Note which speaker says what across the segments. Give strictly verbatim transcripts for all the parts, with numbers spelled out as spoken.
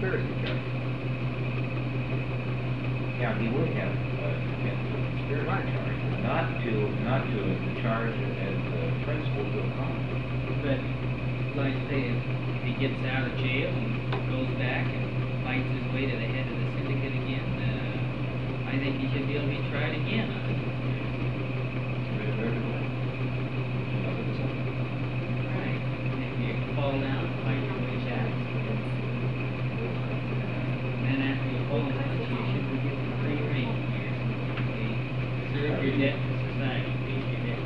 Speaker 1: conspiracy charge.
Speaker 2: Yeah, he would have uh, committed a conspiracy
Speaker 1: Right.
Speaker 2: charge, not to not to the charge as the principal to a crime.
Speaker 3: But, like say, if he gets out of jail and goes back and fights his way to the head of the syndicate again, uh, I think he should be able to be tried again on it. Right. If you fall down, fight your way back. And after you fall down, you should be given free rein here. Okay? Serve your debt to society, pay your debt.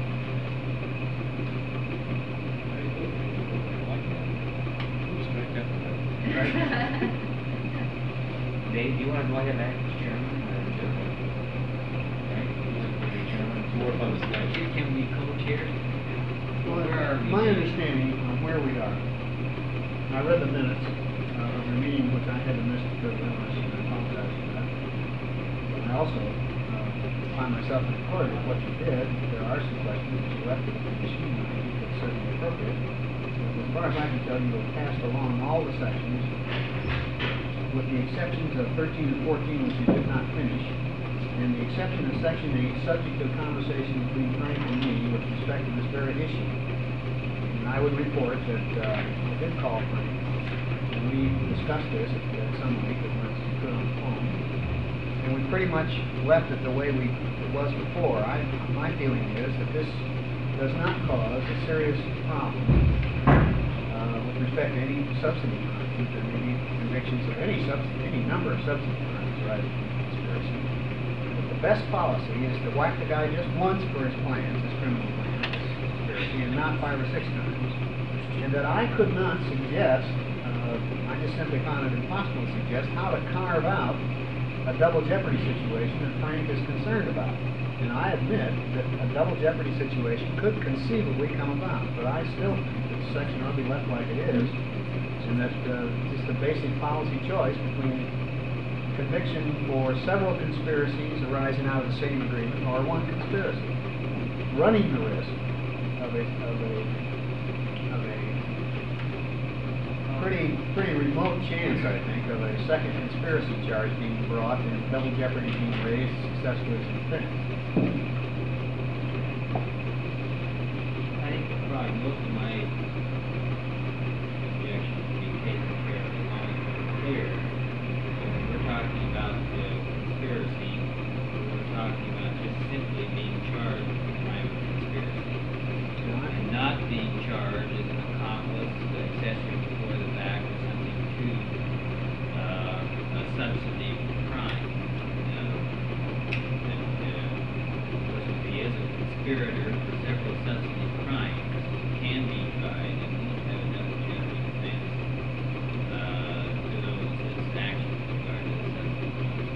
Speaker 2: Dave, do you want to go ahead and act as chairman? Right? Chairman, four of us.
Speaker 3: Can we co-chairs?
Speaker 1: Well,
Speaker 3: Where are we?
Speaker 1: my understanding of where we are, I read the minutes uh, of the meeting, which I had to miss because of illness, and I apologize for that. But I also uh, find myself in accord with what you did. There are some questions that you left to the commission, and I think that's certainly appropriate. But as far as I can tell, you have passed along all the sections, with the exceptions of thirteen and fourteen, which you did not finish, and the exception of section eight, subject to a conversation between Frank and me with respect to this very issue. And I would report that uh, I did call Frank, and we discussed this at, at some length as much as we could on the phone. And we pretty much left it the way we it was before. I, my feeling is that this does not cause a serious problem uh, with respect to any subsidy crimes. There may be convictions of any subsidy, any number of subsidy crimes, right? Conspiracy. But the best policy is to whack the guy just once for his plans, his criminal plans, conspiracy, and not five or six times. And that I could not suggest, uh, I just simply found it impossible to suggest how to carve out a double jeopardy situation that Frank is concerned about. And I admit that a double jeopardy situation could conceivably come about, but I still think that the section ought to be left like it is, and that uh, just a basic policy choice between conviction for several conspiracies arising out of the same agreement or one conspiracy, running the risk of a of a of a pretty pretty remote chance, I think, of a second conspiracy charge being brought and double jeopardy being raised successfully as finished.
Speaker 3: I think probably most of my objections would be taken care of as long as they're clear. When we're talking about the conspiracy, we're talking about just simply being charged with a crime of conspiracy. And not being charged as an accomplice, accessory before the fact, or something to uh, a subsidy crime. Uh, that, uh, of course, if he is a conspirator for several subsidy crimes, can be tried and won't have a double jeopardy defense uh, to those his actions regarding the subsidy crimes.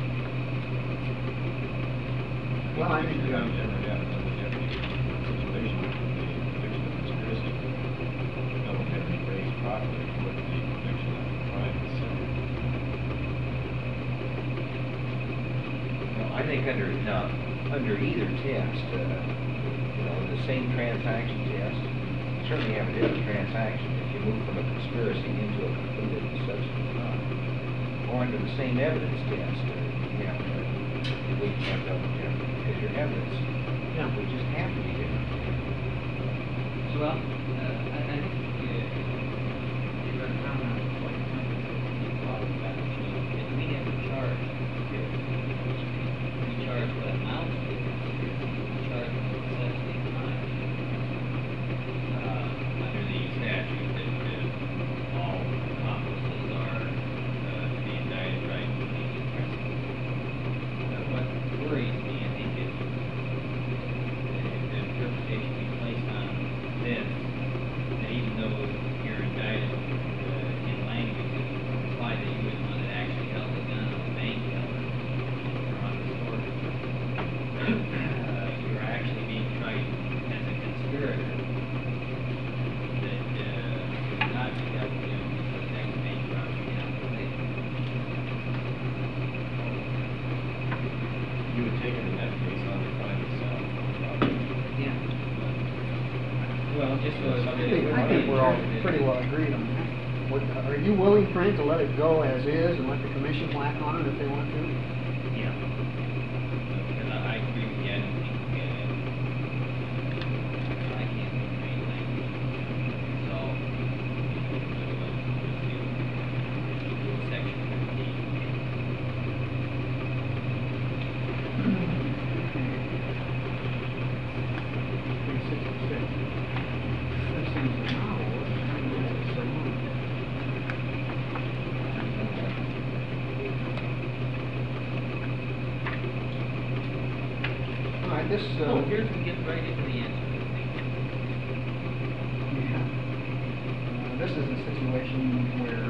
Speaker 1: Well, I think
Speaker 4: You
Speaker 1: um,
Speaker 4: never have a double jeopardy situation with the conviction of conspiracy. Double jeopardy raised properly with the conviction of the crime itself.
Speaker 2: No, I think under now under either test, uh, you know, the same transaction test, you certainly have a different transaction if you move from a conspiracy into a completed subsidy crime, or under the same evidence test, uh, you know, uh, we have double jeopardy because your evidence,
Speaker 1: yeah.
Speaker 2: we just have to be different.
Speaker 3: Well, uh, I, I think uh, you're going to comment on what you're talking about, about if we have a charge, we charge what amounts to conspiracy, we charge what necessity crime. Uh, under the statute that uh, all accomplices are uh, to be indicted right in the principle. Uh, what worries me, I think, is the interpretation we place on this, that even though you're indicted uh, in language that would imply that you were the one that actually held the gun on the bank teller or on the store, uh, you're actually being tried as a conspirator that uh, would not be held guilty for the next bank robbery down the way.
Speaker 4: You would take it in that case on the crime itself.
Speaker 3: Yeah. Well, just so
Speaker 1: I
Speaker 3: as
Speaker 1: think, I think we're all pretty well agreed on that. Would- Are you willing, Frank, to let it go as is and let the commission whack on it if they want to?
Speaker 3: Yeah. Because I I agree with you, I don't think, uh, I can't think of any language. So, let's do section fifteen.
Speaker 1: Page sixty-six. This seems a novel. It's so long. All right, this, uh...
Speaker 3: Oh, here's, we get right into the answer to the thing.
Speaker 1: Yeah. Uh, This is a situation where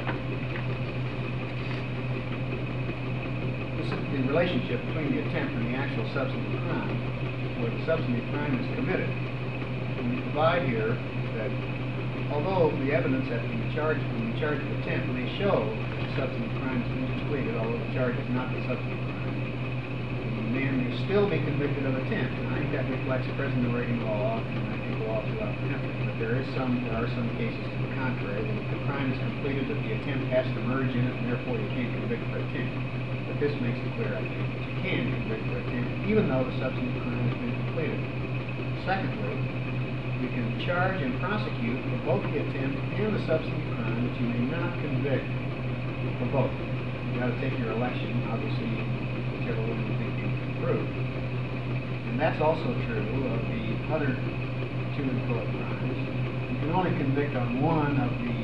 Speaker 1: this is the relationship between the attempt and the actual substantive crime, where the substantive crime is committed. And we provide here that although the evidence at the charge, when the charge of attempt may show that the substantive crime has been completed, although the charge is not the substantive crime, the man may still be convicted of attempt. And I think that reflects present rating law, and I think law throughout the country. But there is some, there are some cases to the contrary, that if the crime is completed, that the attempt has to merge in it, and therefore you can't convict for attempt. But this makes it clear, I think, that you can convict for attempt, even though the substantive crime has been completed. Secondly, you can charge and prosecute for both the attempt and the substantive crime, but you may not convict for both. You've got to take your election, obviously, whichever one you think you can prove. And that's also true of the other two inchoate crimes. You can only convict on one of the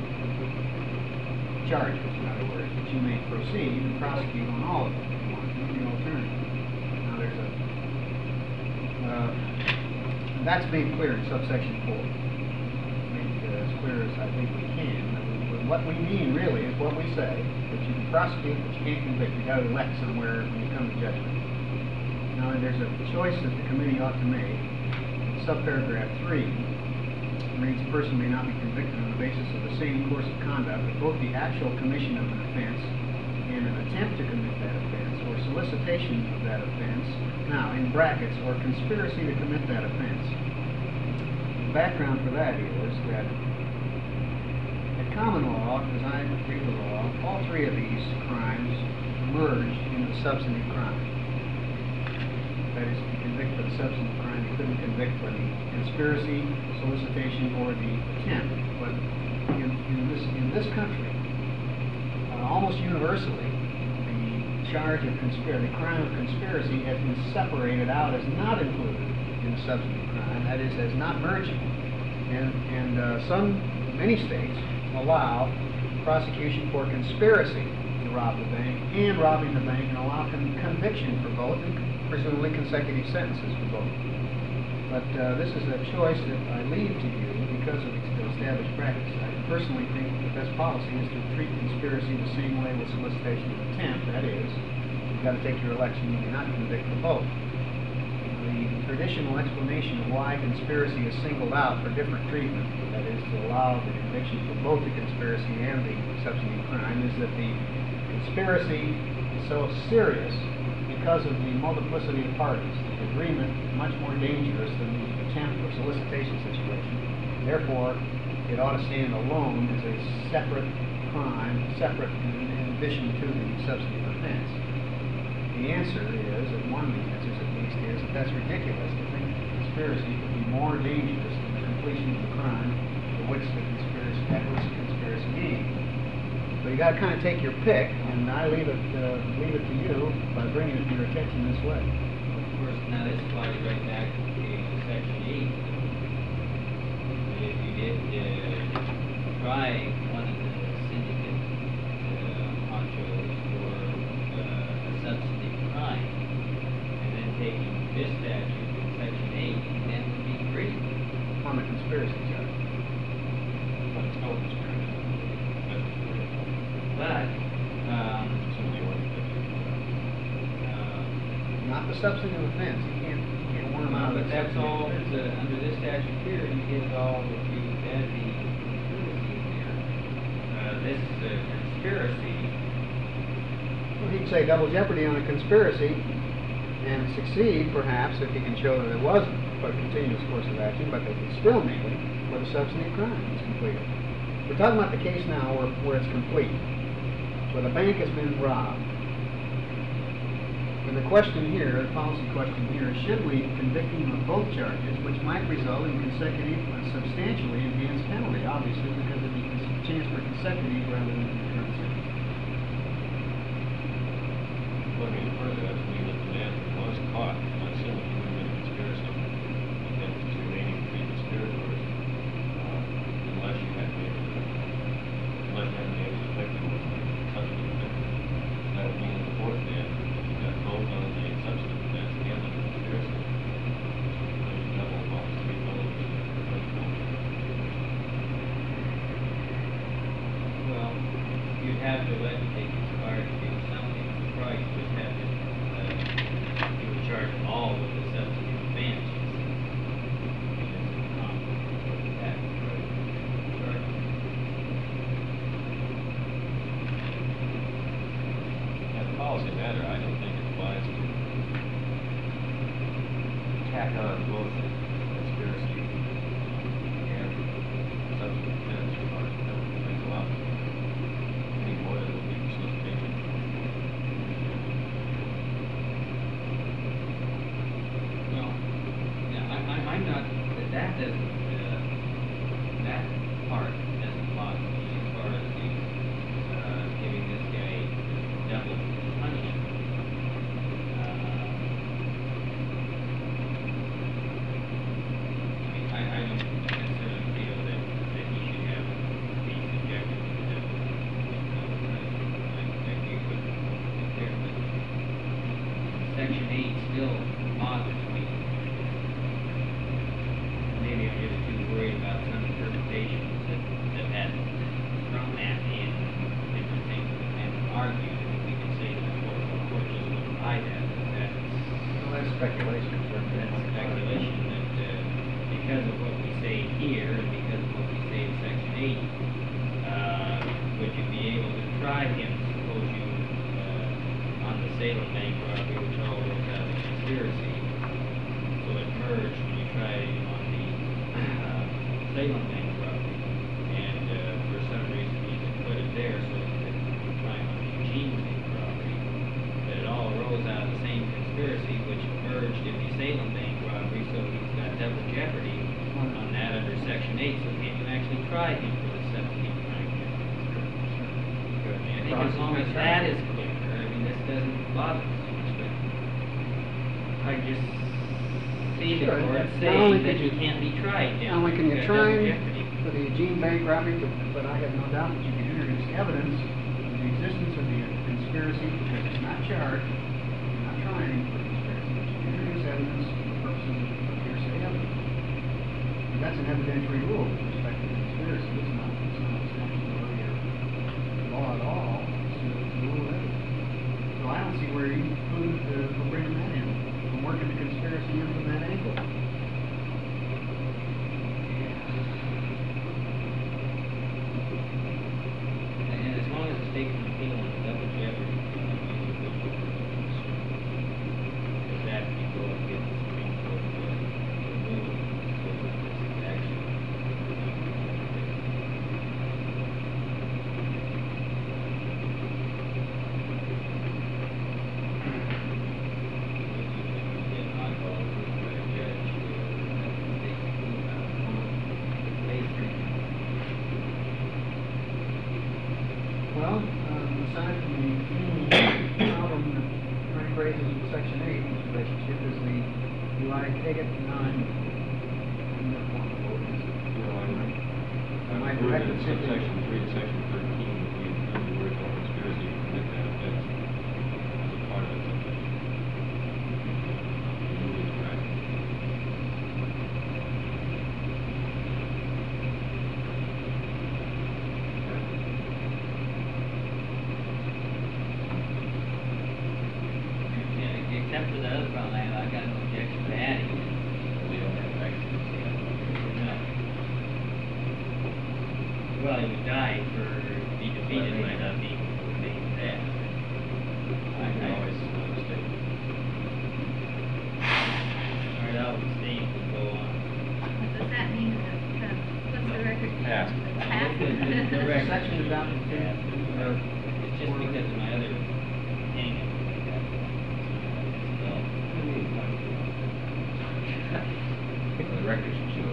Speaker 1: charges, in other words, but you may proceed and prosecute on all of them if you want to, the alternative. Now there's a, uh, that's made clear in subsection four. Made uh, as clear as I think we can. But what we mean really is what we say, that you can prosecute, but you can't convict. You've got to elect somewhere when you come to judgment. Now there's a choice that the committee ought to make. Subparagraph three reads, a person may not be convicted on the basis of the same course of conduct, but both the actual commission of an offense and an attempt to commit that offense, or solicitation of that offense, now in brackets, or conspiracy to commit that offense. The background for that is that at common law, as I read the law, all three of these crimes merged into the substantive crime. That is, if you convict for the substantive crime, you couldn't convict for the conspiracy, solicitation, or the attempt. But in, in this in this country, uh, almost universally, the charge of conspiracy, the crime of conspiracy, has been separated out as not included in the substantive crime. That is, as not merging. And and uh, some many states allow prosecution for conspiracy to rob the bank and robbing the bank, and allow con conviction for both, and presumably consecutive sentences for both. But uh, this is a choice that I leave to you because of the established practice. I personally think the best policy is to treat conspiracy the same way with solicitation of attempt. That is, you've got to take your election, you cannot convict for both. The traditional explanation of why conspiracy is singled out for different treatment, that is, to allow the conviction for both the conspiracy and the substantive crime, is that the conspiracy is so serious because of the multiplicity of parties. The agreement is much more dangerous than the attempt or solicitation situation. Therefore, it ought to stand alone as a separate crime, separate in, in addition to the substantive offense. The answer is, and one of the answers at least, is that that's ridiculous to think that conspiracy could be more dangerous than the completion of the crime for which the conspiracy, at which the conspiracy aimed. So you got to kind of take your pick, and I leave it uh, leave it to you by bringing it to your attention this way.
Speaker 3: Of course, now this applies right back to section eight. If you did uh, try one of the syndicate uh, honchos for uh, a substantive crime, and then taking this statute in section eight, then would be free.
Speaker 1: On the conspiracy side.
Speaker 4: But it's no conspiracy. That's the real point.
Speaker 3: But, um,
Speaker 4: Somebody wanted to do
Speaker 3: uh,
Speaker 1: Not the substantive offense. You can't, you can't worm out
Speaker 3: but
Speaker 1: of the
Speaker 3: that's
Speaker 1: substantive
Speaker 3: all,
Speaker 1: offense.
Speaker 3: the- under this statute here, you get all that you had the conspiracy here. Uh, this uh, conspiracy,
Speaker 1: Well, he'd say double jeopardy on a conspiracy and succeed, perhaps, if he can show that it wasn't a continuous course of action, but they could still name it for the substantive crime that's completed. we're talking about the case now where, where it's complete, where the bank has been robbed. And the question here, the policy question here, is should we convict him of both charges, which might result in consecutive, uh, substantially enhanced penalty, obviously, because it'd be a chance for consecutive rather than concurrent sentence.
Speaker 4: Looking further, that's when you look at that, was caught, not assuming he would have been a conspiracy, and his remaining three conspirators, uh, unless you had been, unless you had been able to effect them with substantive offense. That would mean the fourth man, if you got both on the substantive offense and the conspiracy, so you double almost three fellows.
Speaker 3: Well, you'd have to legislate as far as doing something, probably just have to, uh, you would charge them all with the substantive offense. Um, that, right.
Speaker 4: As a policy matter, I don't think it's wise to tack on both conspiracy and substantive offense as far as penalty makes a lot any more than it would be for solicitation.
Speaker 3: Well, yeah, I, I, I'm not, that that doesn't, uh, that part doesn't bother me as far as the, uh, giving this guy double punishment. Uh, I mean, I, I don't necessarily feel that, that he should have, be subjected to the double, you know, I, I agree with, with there, but section eight still bothers me. Maybe I'm just too worried about some interpretations that, that had thrown that in different things and argued that we could say that the court, the court just wouldn't buy that, that that's
Speaker 1: Well, that's speculation, certainly.
Speaker 3: that's speculation that, uh, because of what we say here and because of what we say in section eight, uh, would you be able to try him, suppose you, uh, on the Salem bank robbery, which all worked out as a conspiracy, so it merged when you tried him on the, uh, Salem bank robbery, and, uh, for some reason he's acquitted there, so that you try him on the Eugene bank robbery, that it all arose out of the same conspiracy, which merged in the Salem bank robbery, so he's got double jeopardy on that under section eight, so can you actually try him for the seventeen crime? I think as long as that is clear, I mean, this doesn't bother me so much, but I just see the
Speaker 1: Sure,
Speaker 3: court
Speaker 1: not only
Speaker 3: saying that
Speaker 1: could
Speaker 3: he
Speaker 1: you-
Speaker 3: can't be tried
Speaker 1: Not
Speaker 3: down.
Speaker 1: only can you
Speaker 3: He's got
Speaker 1: try
Speaker 3: double
Speaker 1: him
Speaker 3: jeopardy.
Speaker 1: for the Eugene bank robbery, but, but I have no doubt that you can introduce evidence of the existence of the conspiracy, because it's not charged, you're not trying him for conspiracy, but you can introduce evidence for the purposes of hearsay evidence. And that's an evidentiary rule with respect to the conspiracy, it's not, it's not a statutory or law at all, it's a, it's a rule of evidence. So I don't see where you include, uh, for bringing that in, from working the conspiracy in from that angle.
Speaker 3: And and as long as the state can appeal on the double jeopardy, because that can go and get the Supreme Court to remove it, so that this actually. Get oddball approved by a judge, uh, that the state can do about it. Basically.
Speaker 1: Well, um, aside from the problem that Frank raises in section eight, in this relationship, is the, do I take it non, uniform vote?
Speaker 4: No, I would,
Speaker 1: Am I
Speaker 4: I would move
Speaker 1: correct
Speaker 4: that
Speaker 1: in simply-
Speaker 4: subsection three to section thirteen, that we include the word or conspiracy to commit that offense as a part of that subsection. Remove it, right?
Speaker 3: Yeah, except for the other problem, I, I got no objection to adding it.
Speaker 4: We don't have access to that.
Speaker 3: No. Well, he would die for, be defeated by not being, being dead.
Speaker 4: I can always uh, mistake.
Speaker 3: All right, I'll abstain, we'll go on.
Speaker 5: What does that mean, that, uh, what's the record?
Speaker 4: Passed.
Speaker 5: Passed?
Speaker 3: the- the record
Speaker 1: Section
Speaker 3: shows
Speaker 1: adopted
Speaker 3: that.
Speaker 1: in, uh,
Speaker 3: It's just because of my other hang-up with that. Well,
Speaker 2: The record should show.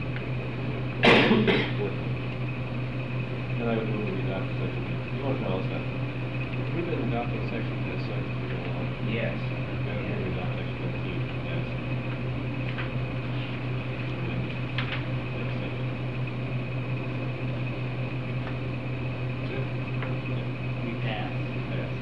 Speaker 4: Then I would move we adopt section, you want to tell us that? We've been adopting section as such for a while.
Speaker 2: Yes.
Speaker 4: I would move we adopt section two, yes. And then next section. That's it? Yeah.
Speaker 3: we passed.
Speaker 4: Yes.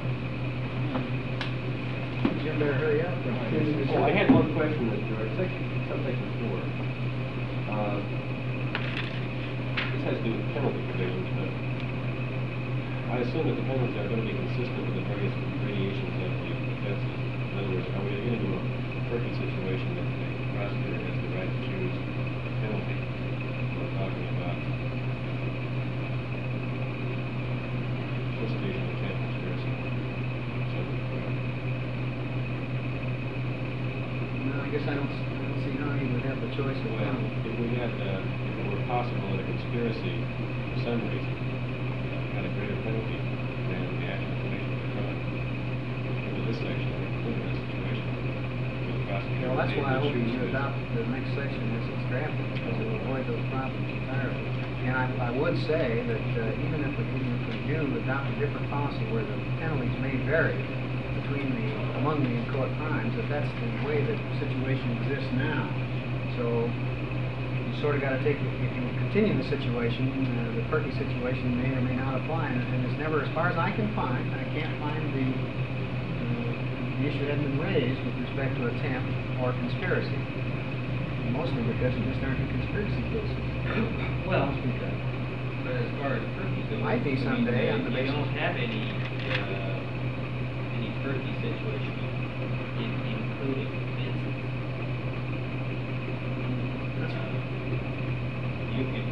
Speaker 1: You better hurry up.
Speaker 5: Oh, I had one question, Mister George, section, subsection four. Uh,
Speaker 4: This has to do with penalty provisions, but I assume that the penalties are going to be consistent with the various gradations of the offenses. In other words, are we going to do a perfect situation that the prosecutor has the right to choose penalty? We're talking about solicitation, intent, conspiracy. So,
Speaker 1: No, I guess I don't, I don't see how he would have the choice of
Speaker 4: well,
Speaker 1: penalty.
Speaker 4: if we had, uh, if it were possible that a conspiracy, for some reason, uh, had a greater penalty than the actual commission of the crime, under this section, we're including that situation. where the prosecutor
Speaker 1: Well, that's
Speaker 4: would be
Speaker 1: why I
Speaker 4: able to
Speaker 1: hope
Speaker 4: choose
Speaker 1: you
Speaker 4: his-
Speaker 1: adopt the next section as it's drafted, because it will avoid those problems entirely. And I, I would say that uh, even if we, even if we do adopt a different policy where the penalties may vary between the, among the in-court crimes, that that's the way the situation exists now. So you sort of got to take, if you continue the situation, uh, the Perky situation may or may not apply, and, and it's never, as far as I can find, I can't find the, uh, the issue hadn't been raised with respect to attempt or conspiracy. Mostly because there just aren't any conspiracy cases.
Speaker 3: Well,
Speaker 1: Because
Speaker 3: but as far as Perky goes.
Speaker 1: Might be
Speaker 3: I mean,
Speaker 1: someday
Speaker 3: uh,
Speaker 1: on the
Speaker 3: You
Speaker 1: basis-
Speaker 3: don't have any, uh, any Perky situation in, including offenses.
Speaker 1: That's
Speaker 3: Uh, You can,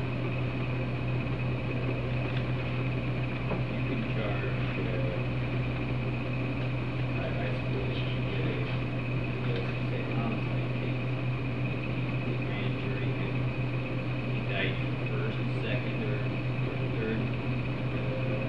Speaker 3: you can charge, uh, I, I suppose you should get a, let's say, homicide case. The grand jury could indict you first, second, or, or third, uh,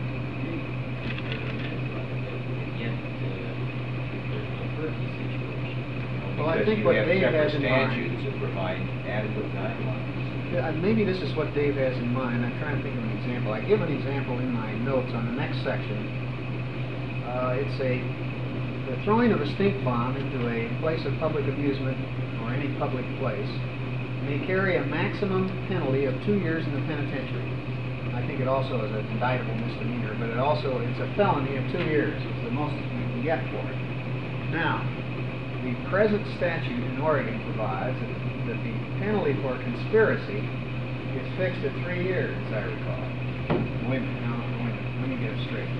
Speaker 3: and yet, uh, there's no Perky situation.
Speaker 1: Well, I
Speaker 2: Because
Speaker 1: think
Speaker 2: you
Speaker 1: what
Speaker 2: have
Speaker 1: Dave
Speaker 2: separate
Speaker 1: has in mind-
Speaker 2: statutes that provide adequate guidelines.
Speaker 1: Yeah, maybe this is what Dave has in mind. I'm trying to think of an example. I give an example in my notes on the next section. Uh, it's a the throwing of a stink bomb into a place of public amusement or any public place may carry a maximum penalty of two years in the penitentiary. I think it also is an indictable misdemeanor, but it also it's a felony of two years. It's the most you can get for it. Now, the present statute in Oregon provides that that the penalty for conspiracy is fixed at three years, as I recall. Wait a minute, no, wait a minute, let me get it straight.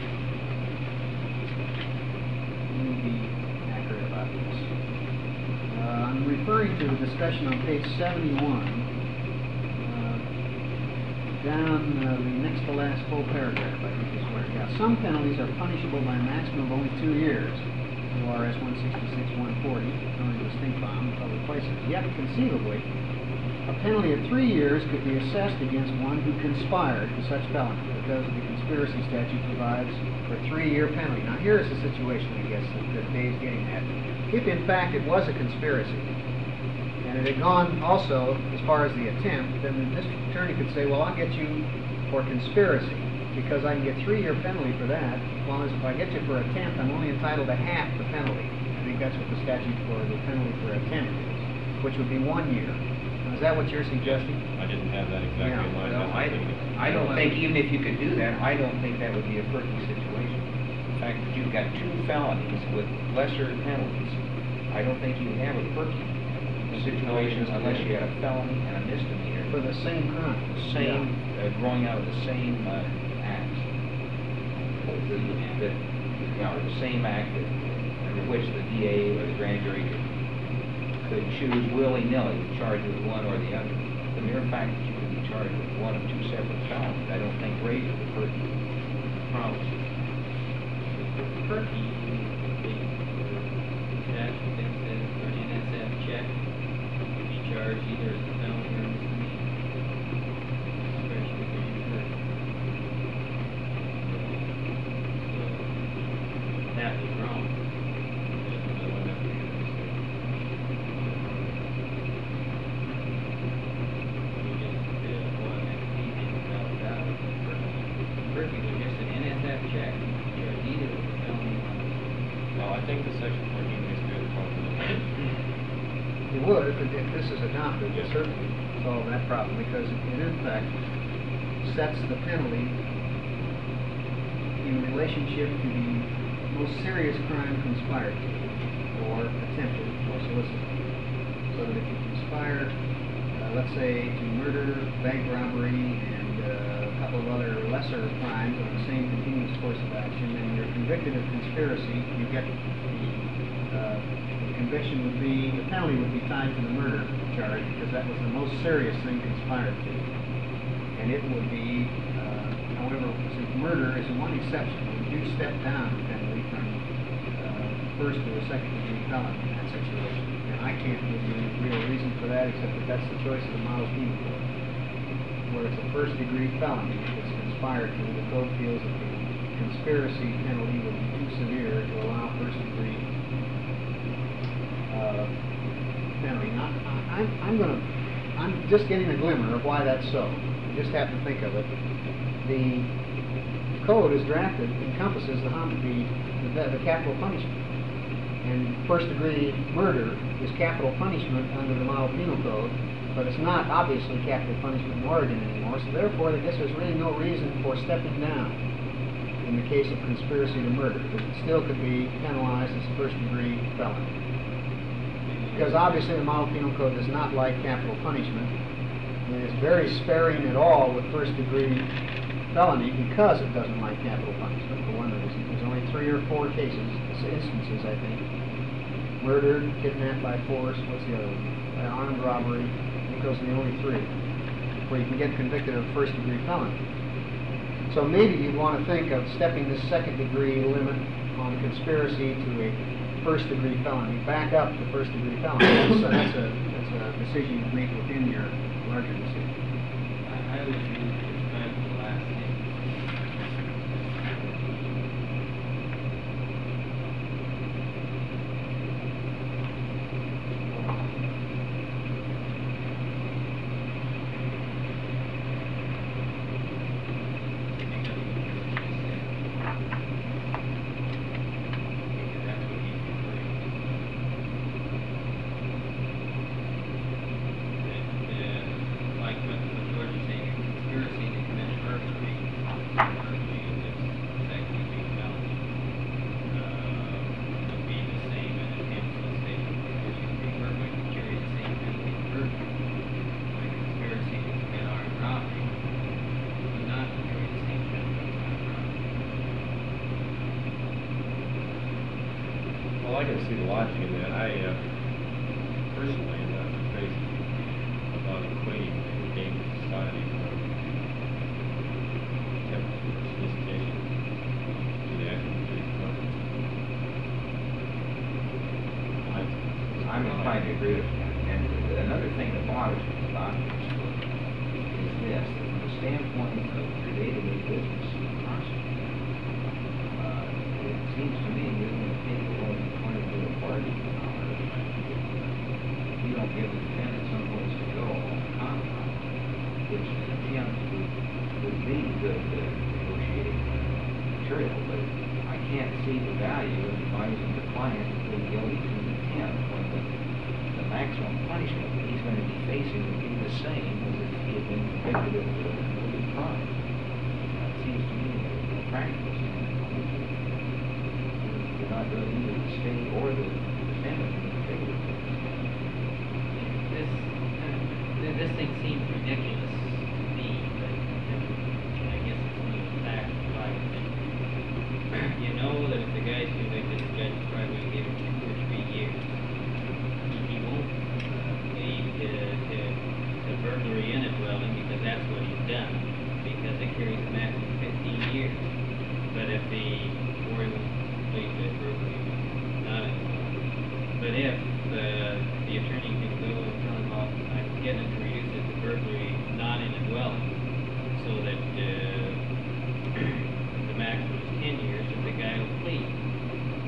Speaker 1: Let me be accurate about this. Uh, I'm referring to the discussion on page seventy-one, uh, down uh, the next to last full paragraph, I think is where it got. Some penalties are punishable by a maximum of only two years. O R S one sixty-six one forty, throwing a stink bomb in public places. Yet, conceivably, a penalty of three years could be assessed against one who conspired for such felony, because the conspiracy statute provides for a three-year penalty. Now, here's the situation, I guess, that, that Dave's getting at. If, in fact, it was a conspiracy, and it had gone also as far as the attempt, then the district attorney could say, well, I'll get you for conspiracy, because I can get three-year penalty for that, as long as if I get you for attempt, I'm only entitled to half the penalty. I think that's what the statute for the penalty for attempt is, which would be one year. Now, is that what you're suggesting?
Speaker 4: I didn't have that exactly
Speaker 1: Yeah,
Speaker 4: in mind.
Speaker 2: No,
Speaker 4: That's
Speaker 2: I,
Speaker 4: the thing that-
Speaker 2: I don't think, even if you could do that, I don't think that would be a Perky situation. The fact that you've got two felonies with lesser penalties, I don't think you have a Perky situation unless you had a felony and a misdemeanor.
Speaker 1: For the same crime?
Speaker 2: The same, uh, growing out of the same, uh, act. The, the, you know, the same act that, under which the D A or the grand jury could, could choose willy-nilly to charge you with one or the other. The mere fact that you can be charged with one of two separate felonies, I don't think raises the Perky problem.
Speaker 3: Perky, the cash offenses or N S F check, could be charged either as a felony or a misdemeanor. Discretion of the grand jury. badly wrong.
Speaker 4: I would have to get this thing.
Speaker 3: We just, uh, go on that deed and spell it out. First, it was just an N S F check, your deed was a felony.
Speaker 4: Well, I think the section fourteen makes good point.
Speaker 1: It would, if, it- if this is adopted, it certainly solve that problem, because it in fact sets the penalty in relationship to the most serious crime conspired to, or attempted, or solicited. So that if you conspire, uh, let's say, to murder, bank robbery, and uh, a couple of other lesser crimes on the same continuous course of action, and you're convicted of conspiracy, you get the, uh, the conviction would be, the penalty would be tied to the murder charge, because that was the most serious thing conspired to. And it would be, uh, however, since murder is one exception, we do step down the penalty from uh, first to a second degree felony in that situation. And I can't give you any real reason for that, except that that's the choice of the model penal code. Where it's a first degree felony that's conspired to, the code feels that the conspiracy penalty would be too severe to allow first degree uh, penalty. Now, I, I'm, I'm gonna, I'm just getting a glimmer of why that's so. I just have to think of it. The code as drafted encompasses the, hom- the, the, the capital punishment. And first degree murder is capital punishment under the model penal code, but it's not obviously capital punishment in Oregon anymore, so therefore I guess there's really no reason for stepping down in the case of conspiracy to murder. It still could be penalized as a first degree felony. Because obviously the model penal code does not like capital punishment. It is very sparing at all with first degree felony because it doesn't like capital punishment. For one reason, there's only three or four cases, instances I think. Murder, kidnapped by force, what's the other one? Uh, armed robbery. I think those are the only three where you can get convicted of first degree felony. So maybe you'd want to think of stepping this second degree limit on conspiracy to a first degree felony back up to first degree felony. So that's a, that's a decision you make within your larger decision.
Speaker 3: I, I would use describe the last thing.
Speaker 4: Well, I can see the logic in that. I, uh, personally am not crazy about equating the game of society from attempt solicitation to the actual police department.
Speaker 2: I'm inclined to agree with that. And another thing that bothers me about this is this, that from the standpoint of your day-to-day business as a prosecutor, uh, it seems to me you're going to take away the point of view of bargaining power. If you don't give the defendant some place to go on the contract, which an attempt would, would be good uh, negotiating material, but I can't see the value of advising the client to plead guilty to an attempt when the, the maximum punishment that he's going to be facing would be the same as if he had been convicted of a committed crime. Uh, it seems to me that from a practical standpoint, you're not doing either the state or the defendant in favor of this.
Speaker 3: This, uh, this thing seems ridiculous to me, but uh, I guess it's one of the facts of life. You know that if the guy's convicted, the judge is probably going to give him two or three years. He, he won't uh, plead to, to, to burglary in a dwelling because that's what he's done, because it carries a maximum fifteen years. But if the, or he won't plead to burglary not in a dwelling. But if uh, the attorney can go and tell him, well, I'm getting him to reduce it to burglary not in a dwelling, so that uh, the maximum is ten years, and the guy will plead.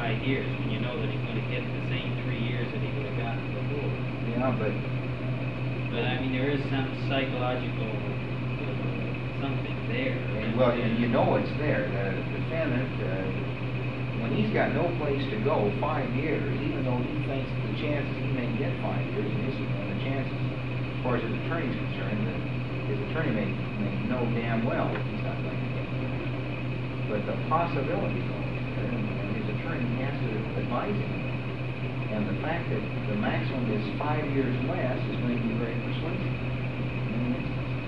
Speaker 3: five years, when you know that he's gonna get the same three years that he would have gotten before.
Speaker 2: Yeah, but
Speaker 3: But I mean, there is some psychological, uh, something there.
Speaker 2: well, and you know it's there. The defendant, uh, when he's got no place to go, five years, even though he thinks the chances he may get five years, and his, and the chances, as far as his attorney's concerned, that his attorney may, may know damn well that he's not going to get it. But the possibility is always there, and and his attorney has to advise him. And the fact that the maximum is five years less is going to be very persuasive in many instances.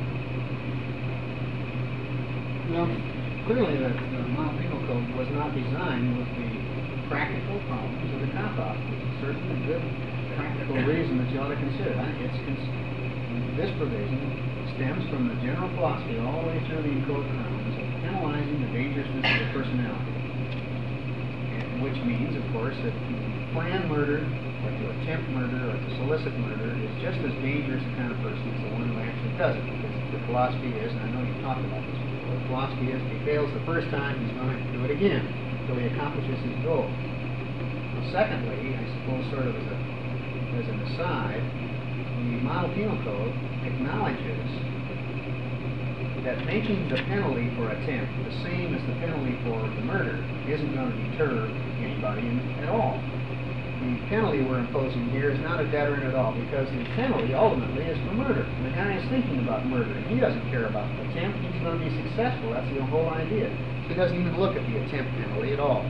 Speaker 1: Well, clearly the, the model penal code was not designed with the practical problems of the cop-out. There's certainly a good practical reason that you ought to consider. I think it's cons- this provision stems from the general philosophy all the way through the code of crimes of penalizing the dangerousness of the personality. And which means, of course, that to plan murder, or to attempt murder, or to solicit murder is just as dangerous a kind of person as the one who actually does it. Because the philosophy is, and I know you've talked about this before, the philosophy is if he fails the first time, he's going to do it again until he accomplishes his goal. Well, secondly, I suppose sort of as, a, as an aside, the model penal code acknowledges that making the penalty for attempt the same as the penalty for the murder isn't going to deter anybody in, at all. The penalty we're imposing here is not a deterrent at all, because the penalty ultimately is for murder. And the guy is thinking about murder, and he doesn't care about the attempt. He's going to be successful. That's the whole idea. He doesn't even look at the attempt penalty at all.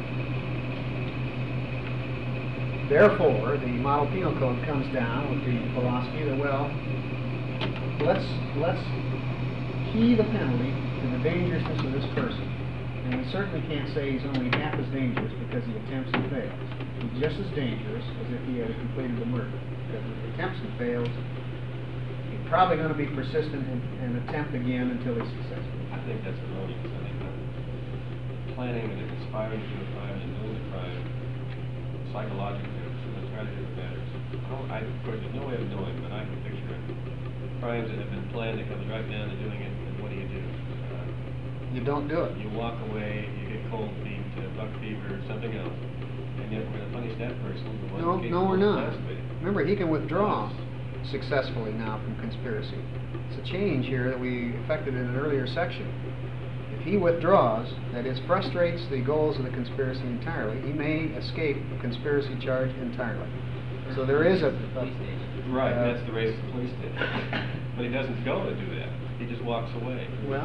Speaker 1: Therefore, the model penal code comes down with the philosophy that, well, let's let's key the penalty to the dangerousness of this person. And we certainly can't say he's only half as dangerous because he attempts and fails. He's just as dangerous as if he had completed the murder. Because if he attempts and fails, he's probably going to be persistent and, and attempt again until he's successful.
Speaker 4: I think that's erroneous. I think that planning and conspiring to do a crime and doing the crime psychologically are two entirely different matters. I, don't, I, of course, there's no way of knowing, but I can picture crimes that have been planned that comes right down to doing it, and what do you do? Uh,
Speaker 1: You don't do it.
Speaker 4: You walk away, you get cold feet, uh, buck fever, something else, and yet we're going to punish that person. The one
Speaker 1: No,
Speaker 4: who
Speaker 1: no, we're
Speaker 4: capable of
Speaker 1: not.
Speaker 4: masturbating.
Speaker 1: Remember, he can withdraw successfully now from conspiracy. It's a change here that we effected in an earlier section. If he withdraws, that is, frustrates the goals of the conspiracy entirely, he may escape the conspiracy charge entirely. So there is a... a
Speaker 4: Right,
Speaker 1: uh,
Speaker 4: that's the race the police did. But he doesn't go to do that. He just walks away.
Speaker 1: Well,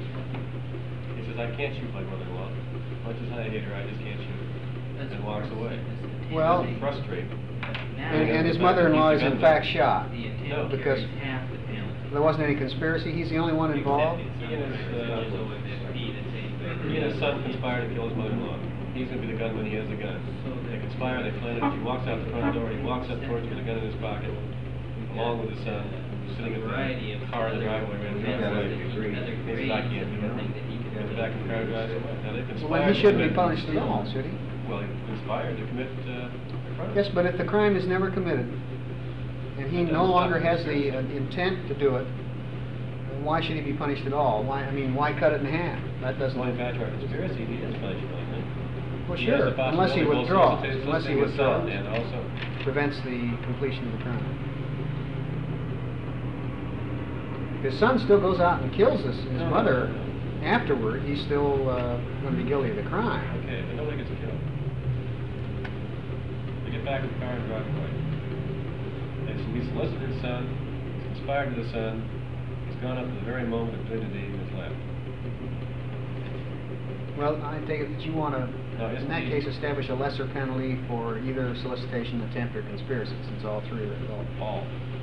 Speaker 4: He says, I can't shoot my mother-in-law. Much as I hate her, I just can't shoot her. And walks away.
Speaker 1: Well-
Speaker 4: Doesn't frustrate.
Speaker 1: and, and his mother-in-law is in fact shot.
Speaker 3: The intent
Speaker 4: No.
Speaker 1: Because
Speaker 3: carries half the penalty.
Speaker 1: there wasn't any conspiracy, he's the only one involved.
Speaker 4: He and his, uh, he and his son conspire to kill his mother-in-law. He's going to be the gunman, he has the gun. They conspire, they plan it. He walks out the front door, he walks up towards him with a gun in his pocket, along with his son, sitting in the car in the driveway, ready to drive away. He says, I can't do it. Gets back in the car and drives away. Now, they
Speaker 1: Well,
Speaker 4: conspired
Speaker 1: then he
Speaker 4: to
Speaker 1: shouldn't be
Speaker 4: commit-
Speaker 1: punished at all, should he?
Speaker 4: Well, he conspired to commit uh, a crime.
Speaker 1: Yes, but if the crime is never committed, and he
Speaker 4: That
Speaker 1: no
Speaker 4: doesn't
Speaker 1: longer
Speaker 4: stop
Speaker 1: has the uh, intent to do it, then why should he be punished at all? Why, I mean, why cut it in half? That doesn't...
Speaker 4: Going back to our conspiracy, he is punishable, isn't he?
Speaker 1: Well,
Speaker 4: He has
Speaker 1: sure,
Speaker 4: the
Speaker 1: unless he
Speaker 4: possibility of both
Speaker 1: withdraws,
Speaker 4: soliciting-
Speaker 1: unless he
Speaker 4: soliciting his son
Speaker 1: withdraws.
Speaker 4: And also,
Speaker 1: prevents the completion of the crime. His son still goes out and kills his, his
Speaker 4: No, no,
Speaker 1: mother.
Speaker 4: no, no.
Speaker 1: Afterward, he's still uh, going to be guilty of the crime.
Speaker 4: okay, but nobody gets killed. They get back in the car and drive away. And so he solicited his son, he's conspired with his son, he's gone up to the very moment of dignity and has left.
Speaker 1: Well, I take it that you want to,
Speaker 4: No,
Speaker 1: in
Speaker 4: isn't
Speaker 1: that
Speaker 4: he-
Speaker 1: case, establish a lesser penalty for either solicitation, attempt, or conspiracy, since all three are involved.
Speaker 4: All.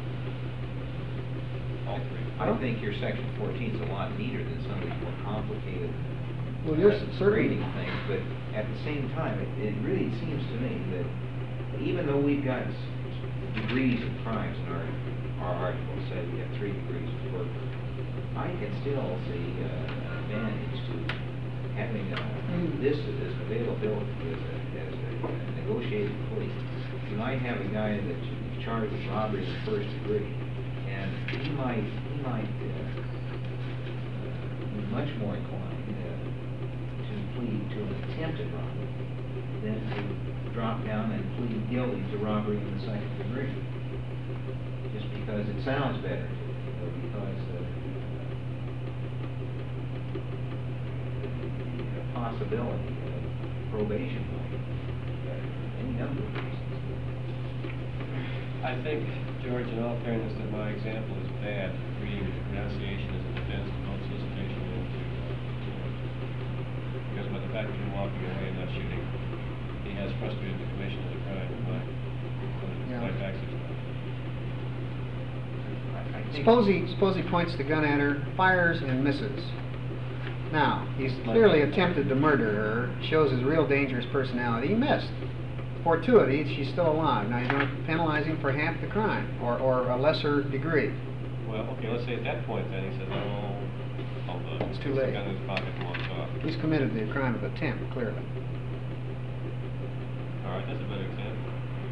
Speaker 4: All three.
Speaker 2: I don't think your section fourteen is a lot neater than some of these more complicated
Speaker 1: Well, you're
Speaker 2: uh,
Speaker 1: certainly...
Speaker 2: grading things, but at the same time, it, it really seems to me that even though we've got s- degrees of crimes in our, our article, say we have three degrees of work, I can still see uh, an advantage to having uh, this as availability as a, as a, uh negotiated plea. You might have a guy that's charged with robbery in the first degree, and he might, he might uh, be much more inclined uh, to plead plead to an attempted robbery than to drop down and plead guilty to robbery in the second degree. Just because it sounds better, or because uh, the possibility of probation might be better. Any number of reasons.
Speaker 4: I think, George, in all fairness, that my example is bad, reading pronunciation as a defense to no solicitation into, uh, because by the fact of him walking away and not shooting, he has frustrated the commission of the crime by,
Speaker 1: Yeah.
Speaker 4: by taxes.
Speaker 2: I- I think-
Speaker 1: Suppose he, suppose he points the gun at her, fires and misses. Now, he's clearly attempted to murder her, shows his real dangerous personality. He missed. Fortuity, she's still alive. Now, you're going to penalize him for half the crime, or, or a lesser degree.
Speaker 4: Well, okay, let's say at that point then, he says, oh, hold on.
Speaker 1: It's too
Speaker 4: Puts the
Speaker 1: late.
Speaker 4: gun in his pocket and walks off.
Speaker 1: He's committed the crime of attempt, clearly.
Speaker 4: All right, that's a better example.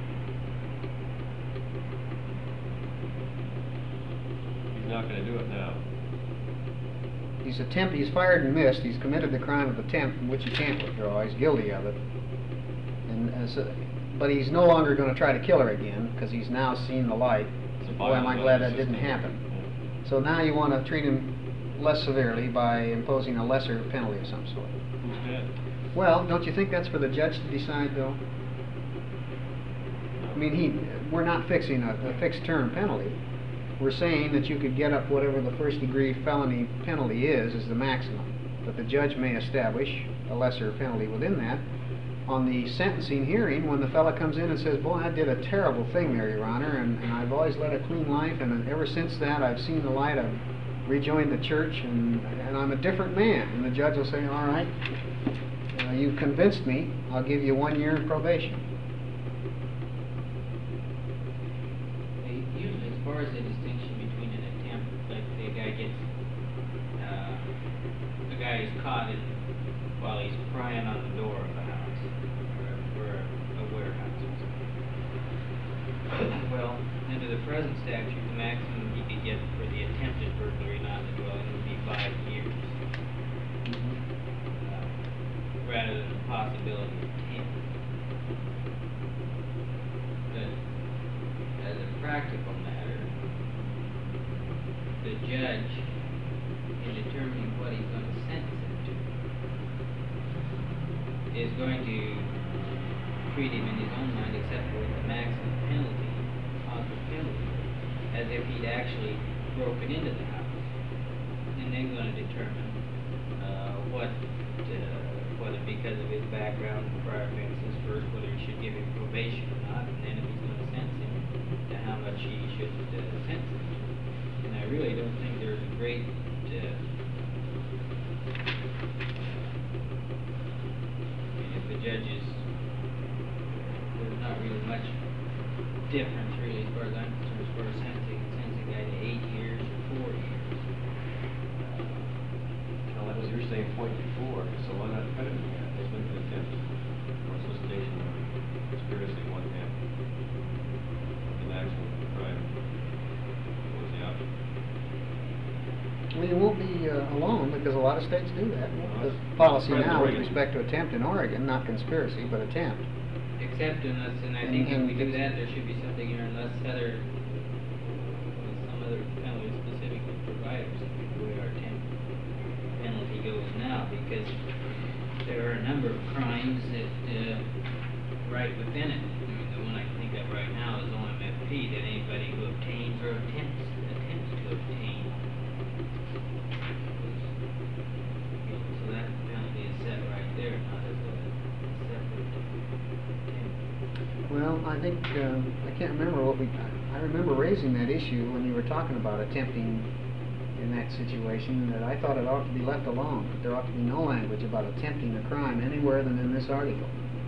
Speaker 4: He's not gonna do it now.
Speaker 1: He's attempt, he's fired and missed. He's committed the crime of attempt from which he can't withdraw. He's guilty of it. And as a, but he's no longer going to try to kill her again because he's now seen the light.
Speaker 4: It's a
Speaker 1: Boy, am I
Speaker 4: violent
Speaker 1: glad that
Speaker 4: system.
Speaker 1: didn't happen.
Speaker 4: Yeah.
Speaker 1: So now you want to treat him less severely by imposing a lesser penalty of some sort.
Speaker 4: Who's dead?
Speaker 1: Well, don't you think that's for the judge to decide, though? I mean, he, we're not fixing a, a fixed term penalty. We're saying that you could get up whatever the first degree felony penalty is, is the maximum. But the judge may establish a lesser penalty within that. On the sentencing hearing, when the fella comes in and says, boy, I did a terrible thing there, Your Honor, and, and I've always led a clean life, and ever since that I've seen the light, I've rejoined the church, and, and I'm a different man. And the judge will say, all right, uh, you've convinced me, I'll give you one year in probation.
Speaker 3: They- Usually, as far as the distinction between an attempt, like the guy gets, uh, the guy is caught in, while he's prying on the door of a house, or, or a warehouse or something. Well, under the present statute, the maximum he could get for the attempted burglary not the dwelling would be five years. Uh, rather than the possibility of ten. But as a practical matter, the judge, in determining what he's going to sentence him to, is going to treat him in his own mind, except for the maximum penalty, possible penalty, as if he'd actually broken into the house. And they're going to determine uh, what, uh, whether because of his background and prior offenses first, whether he should give him probation or not, and then if he's going to sentence him, to how much he should uh, sentence him to. And I really don't think there's a great uh, if the judges, there's not really much difference really as far as I'm concerned, as far as sentencing, sentencing a guy to eight years or four years.
Speaker 4: Well, that was your same point before, so why not credit him that? There's been an attempt or solicitation or conspiracy, one half. The maximum crime. What was the option?
Speaker 1: Well, you won't be uh, alone, because a lot of states do that. The policy now with respect to attempt in Oregon, not conspiracy, but attempt.
Speaker 3: Except unless, and I
Speaker 1: And-
Speaker 3: think if
Speaker 1: and
Speaker 3: we do
Speaker 1: it's-
Speaker 3: that, there should be something here unless other, some other penalty specifically provided, or something, the way our temp penalty goes now, because there are a number of crimes that, uh, right within it. I mean, the one I can think of right now is O M F P, that anybody who obtains or attempts, attempts to obtain. So that penalty is set right there, not as a separate attempt.
Speaker 1: Well, I think, uh, I can't remember what we, I remember raising that issue when you were talking about attempting in that situation, that I thought it ought to be left alone. That there ought to be no language about attempting a crime anywhere than in this article.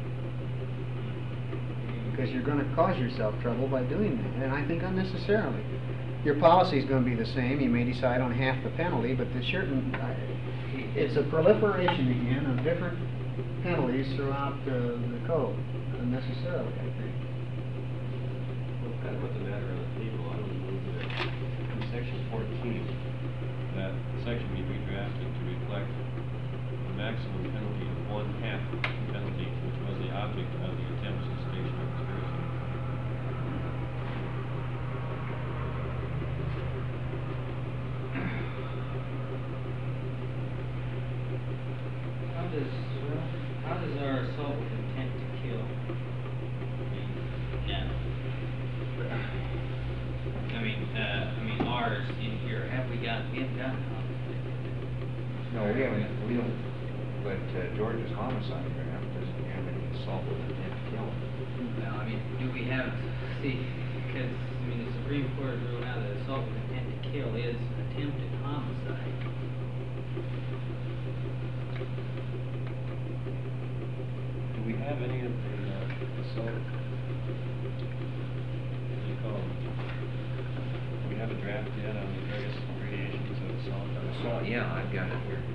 Speaker 1: Because you're going to cause yourself trouble by doing that, and I think unnecessarily. Your policy is going to be the same. You may decide on half the penalty, but the certain, uh, it's a proliferation again of different penalties throughout uh, the code, unnecessarily, I think.
Speaker 4: Well, kind of put the matter on the table, I would move that in section fourteen, that section be redrafted to reflect a maximum penalty of one one-half penalty, which was the object of the attempt, solicitation, or conspiracy.
Speaker 3: How does, how does our assault with intent to kill read now? I mean, uh, I mean, ours in here, have we got, we haven't gotten one.
Speaker 2: No, we haven't, we don't, but uh, George's homicide grant doesn't have any assault with intent to kill.
Speaker 3: Well, I mean, do we have, see, because, I mean, the Supreme Court ruled out that assault with intent to kill is attempted homicide.
Speaker 4: Do we have any of the uh, assault, what do you call them? Do we have a draft yet on the various gradations of assault?
Speaker 2: Assault, yeah, I've got it here.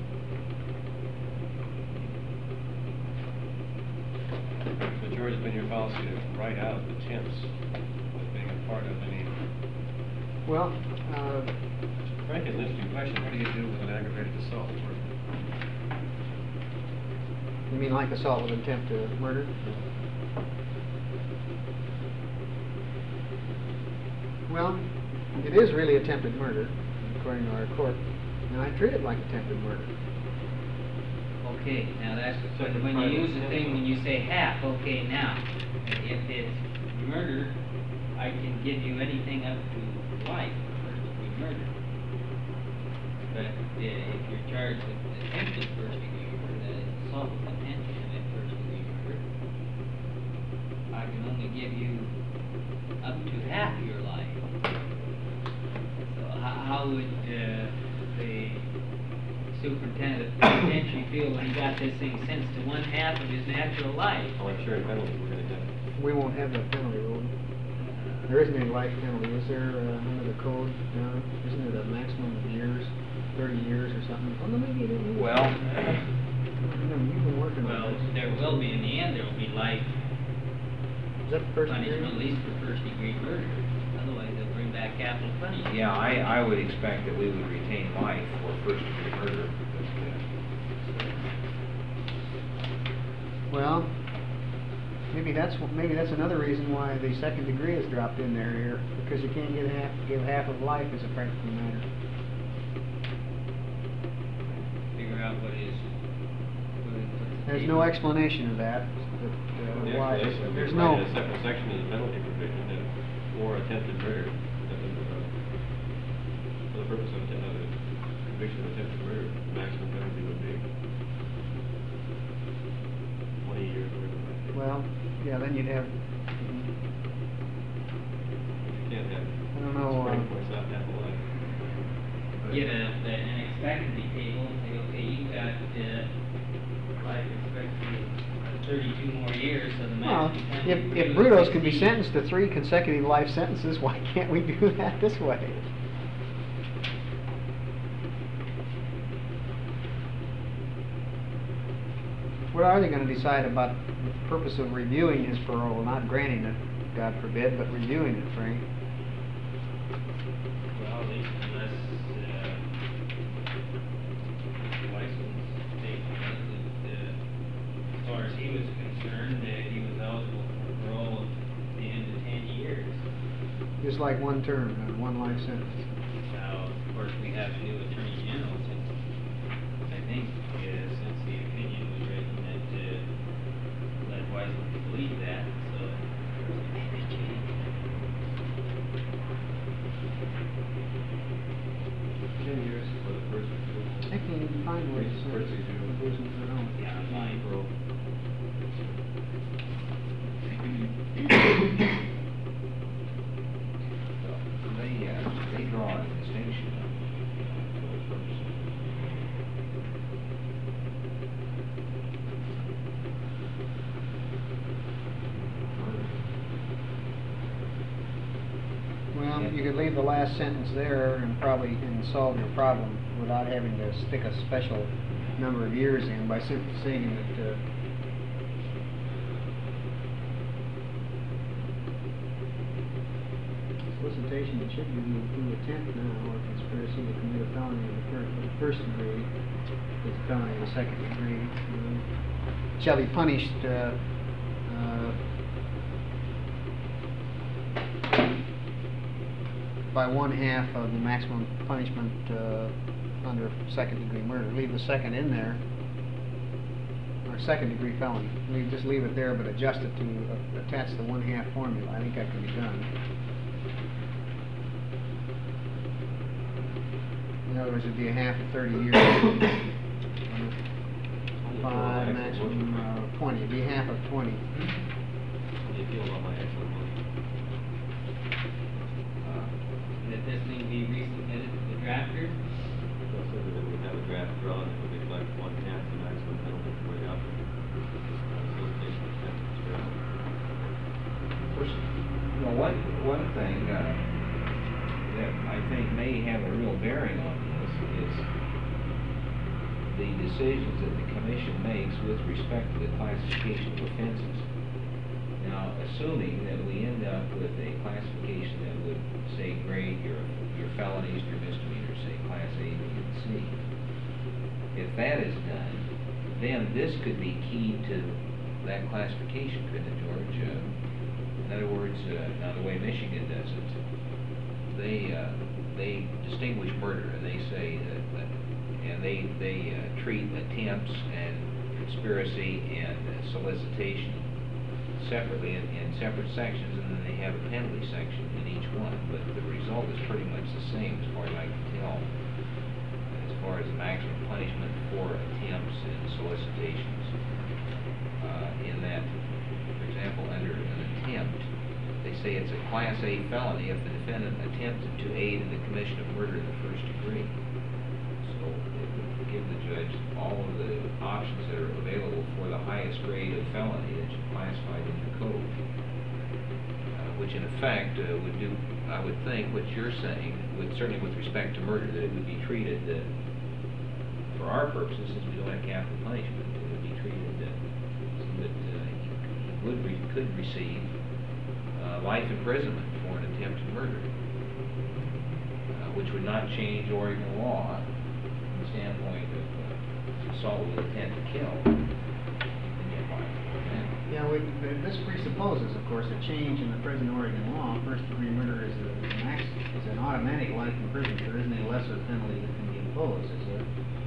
Speaker 4: So George, it's been your policy to write out attempts as being a part of any,
Speaker 1: Well, uh,
Speaker 4: frankly, it's an interesting question, what do you do with an aggravated assault?
Speaker 1: you mean like assault with intent to murder? Well, it is really attempted murder, according to our court, and I treat it like attempted murder.
Speaker 3: Okay, now that's, when,
Speaker 4: Second
Speaker 3: when
Speaker 4: private
Speaker 3: you use the
Speaker 4: intent.
Speaker 3: thing, when you say half, okay, now, if it's murder, I can give you anything up to life, first degree murder. But uh, if you're charged with attempted first degree murder, that is assault with intent to commit first degree murder, I can only give you up to half your life. So how, how would uh, the superintendent of penitentiary feel when he got this thing sentenced to one half of his natural life?
Speaker 4: Oh, I'm sure in penalty we're gonna get.
Speaker 1: We won't have that penalty rule. There isn't any life penalty, is there, uh, under the code? No, isn't it a maximum of years, thirty years or something? Oh, no, maybe it isn't.
Speaker 2: Well,
Speaker 1: No, you've been working
Speaker 3: Well,
Speaker 1: on this.
Speaker 3: there will be, in the end, there will be life
Speaker 1: Is that the first
Speaker 3: punishment, at
Speaker 1: degree?
Speaker 3: least for first degree murder. Otherwise, they'll bring back capital punishment.
Speaker 2: yeah, I, I would expect that we would retain life for first degree murder. But, uh,
Speaker 1: Well, maybe that's, wh- maybe that's another reason why the second degree is dropped in there here, because you can't get half, give half of life as a practical matter.
Speaker 3: Figure out what is, what is. what's the
Speaker 1: There's
Speaker 3: table.
Speaker 1: no explanation of that, that, uh,
Speaker 4: The
Speaker 1: why,
Speaker 4: explanation would be
Speaker 1: there's
Speaker 4: right
Speaker 1: no,
Speaker 4: in a separate section of the penalty provision that for attempted murder, that the, uh, for the purpose of atten- of the conviction of attempted murder, the maximum penalty would be twenty years or whatever.
Speaker 1: well, yeah, then you'd have,
Speaker 4: You can't have.
Speaker 1: I don't know,
Speaker 4: Supreme
Speaker 1: uh,
Speaker 4: Court's not half a life.
Speaker 3: Get a, a- an expectancy table and say, okay, you got, uh, life expectancy of thirty-two more years, so the
Speaker 1: well,
Speaker 3: maximum
Speaker 1: if,
Speaker 3: penalty
Speaker 1: if
Speaker 3: for you is
Speaker 1: Brutos can be
Speaker 3: sixteen.
Speaker 1: sentenced to three consecutive life sentences, why can't we do that this way? What are they gonna decide about the purpose of reviewing his parole, not granting it, God forbid, but reviewing it, Frank?
Speaker 3: Well, at least unless, uh, the license state says that, uh, as far as he was concerned, that he was eligible for parole at the end of ten years.
Speaker 1: Just like one term, uh, one life sentence.
Speaker 3: Now, of course, we have a new attorney general since, I think, uh, since the opinion was written that, uh, led Weisel to believe that, so, of course, it may change.
Speaker 4: Ten years for the first review.
Speaker 1: I can't even find where it's.
Speaker 4: First review.
Speaker 1: Provisions at all.
Speaker 3: Yeah, I'm fine.
Speaker 4: Parole.
Speaker 2: They, uh, they draw a distinction for those purposes.
Speaker 1: Well, you could leave the last sentence there and probably, and solve your problem without having to stick a special number of years in by simply saying that, uh, solicitation, it should be include attempt now, or conspiracy to commit a felony of the first, of the first degree, is a felony of the second degree. uh, Shall be punished, uh, uh, by one half of the maximum punishment, uh, under second degree murder. Leave the second in there, or second degree felony. Leave, just leave it there, but adjust it to uh, attach the one half formula. I think that can be done. In other words, it'd be a half of thirty years. Five, maximum uh, twenty. It'd be half of twenty.
Speaker 4: How do you feel about my excellent money?
Speaker 3: Uh, That this thing be resubmitted to the drafter?
Speaker 4: So I said that we have a draft drawn that would reflect one half the maximum penalty for the option. Solicitation of attempt to conspiracy.
Speaker 2: Well, one, one thing, uh, that I think may have a real bearing on this is the decisions that the commission makes with respect to the classification of offenses. Now, assuming that we end up with a classification that would say grade your, your felonies, your misdemeanors, say class A, B, and C. If that is done, then this could be key to that classification, couldn't it, George? Uh, in other words, uh, now the way Michigan does it, they, uh, they distinguish murder, and they say that, that and they, they uh, treat attempts and conspiracy and uh, solicitation separately in, in separate sections, and then they have a penalty section in each one, but the result is pretty much the same as far as I can tell, as far as the maximum punishment for attempts and solicitations. Uh, in that, for example, under an attempt, they say it's a class A felony if the defendant attempted to aid in the commission of murder in the first degree. So it would give the judge all of the options that are available for the highest grade of felony that you classified in your code. Uh, which in effect uh, would do, I would think, what you're saying, would certainly with respect to murder, that it would be treated, uh, for our purposes, since we don't have capital punishment, it would be treated uh, so that uh, he would re could receive uh, life imprisonment for an attempted murder, uh, which would not change Oregon law from the standpoint of uh, assault with intent to kill.
Speaker 1: Yeah, we, th- this presupposes, of course, a change in the present Oregon law. First degree murder is, a, is, an, act, is an automatic life imprisonment. There isn't a lesser penalty that can be imposed, is there?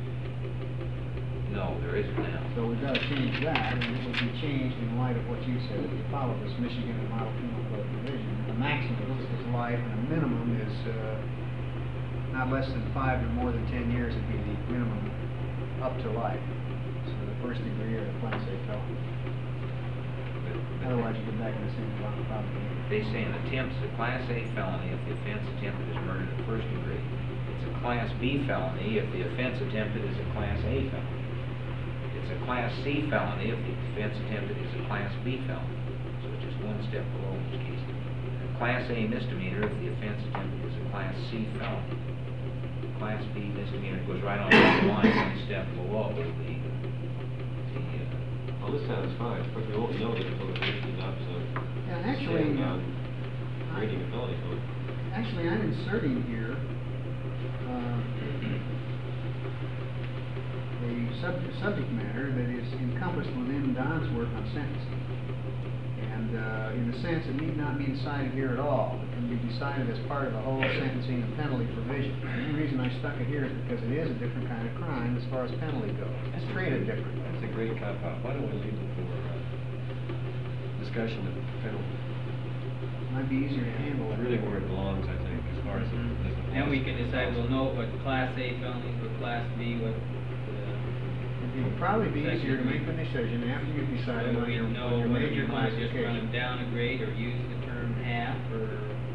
Speaker 2: No, there isn't now.
Speaker 1: So we've got to change that, and it would be changed in light of what you said. If you follow this Michigan Model Penal Code provision, the maximum is life, and the minimum is uh, not less than five or more than ten years would be the minimum up to life. So the first degree or the class A felony. Otherwise, you get back in the same problem.
Speaker 2: They say an attempt is a class A felony if the offense attempted is murder in the first degree. It's a class B felony if the offense attempted is a class A felony. It's a class C felony if the offense attempted is a class B felony. So it's just one step below in each case. A class A misdemeanor if the offense attempted is a class C felony. Class B misdemeanor goes right on the line one step below the, the uh,
Speaker 4: Well, this sounds fine, but we won't know that until the commission adopts a
Speaker 1: Yeah, actually,
Speaker 4: standing
Speaker 1: uh,
Speaker 4: on rating a felony code.
Speaker 1: actually, I'm inserting here uh, a sub subject matter that is encompassed within Don's work on sentencing. And uh, in a sense, it need not be decided here at all. It can be decided as part of the whole sentencing and penalty provision. The only reason I stuck it here is because it is a different kind of crime as far as penalty goes. It's treated different.
Speaker 4: That's a great cop-out. Why don't we leave it for uh, discussion of penalty?
Speaker 1: Might be easier to handle.
Speaker 4: Really where it belongs, I think, as far as the...
Speaker 3: Then we can decide, we'll know what class A felonies, what class B, what,
Speaker 1: It would probably be easier to make the decision after you've
Speaker 3: uh,
Speaker 1: decided on
Speaker 3: we
Speaker 1: your,
Speaker 3: know
Speaker 1: on your
Speaker 3: whether
Speaker 1: major
Speaker 3: you want to just run them
Speaker 1: classification.
Speaker 3: down a grade or use the term half, or,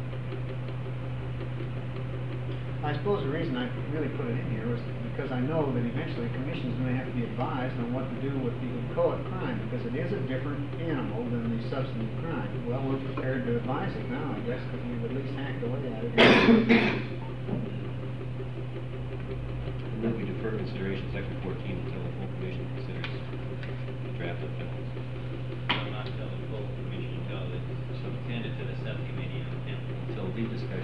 Speaker 1: I suppose the reason I really put it in here was because I know that eventually the commission's going to have to be advised on what to do with the inchoate crime, because it is a different animal than the substantive crime. Well, we're prepared to advise it now, I guess, because we've at least hacked away at it.
Speaker 4: And then we defer consideration section fourteen until the full commission considers the draft of penalties.
Speaker 3: well, not tell the full commission, tell the, send it to the subcommittee on penalties.
Speaker 4: Until deep discussion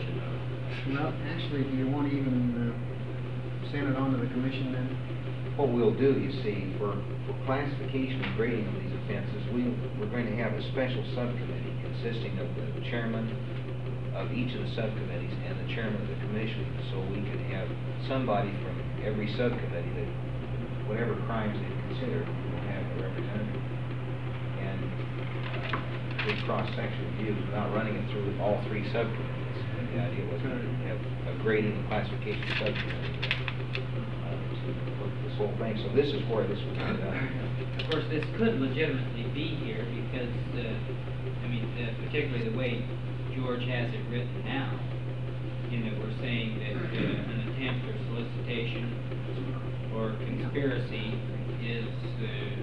Speaker 1: Well, actually, do you want to even uh, send it on to the commission then?
Speaker 2: What we'll do, you see, for, for classification and grading of these offenses, we, we're going to have a special subcommittee consisting of the chairman of each of the subcommittees and the chairman of the commission, so we can have somebody from every subcommittee that, whatever crimes they consider, will have a representative. And uh, this cross-section view, without running it through all three subcommittees. The idea was to have a grading and classification subcommittee uh, to look at this whole thing. So this is where this was done.
Speaker 3: Of course, this could legitimately be here because, uh, I mean, uh, particularly the way George has it written now, in that we're saying that uh, an attempt or solicitation or conspiracy is uh,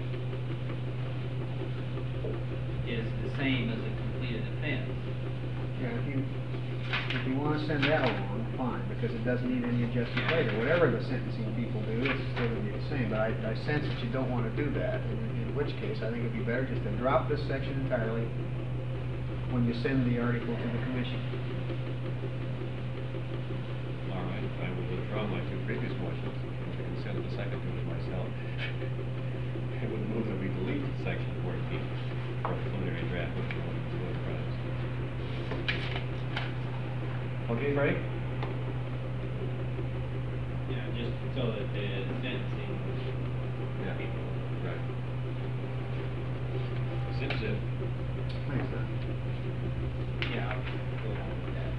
Speaker 3: is the same as a completed offense.
Speaker 1: Yeah, if you, if you want to send that along, fine, because it doesn't need any adjustment later. Whatever the sentencing people do, it's still going to be the same, but I, I sense that you don't want to do that, in, in which case I think it'd be better just to drop this section entirely when you send the article to the commission.
Speaker 4: All right, I will withdraw my two previous motions and to consent the second to it myself. I would move that we delete section fourteen for preliminary draft of the code crimes. Okay, Frank?
Speaker 3: Yeah, just so that the sentencing
Speaker 4: Yeah.
Speaker 3: people.
Speaker 4: Right. Zip zip.
Speaker 1: Thanks, Don.
Speaker 3: Yeah, I'll go along with that.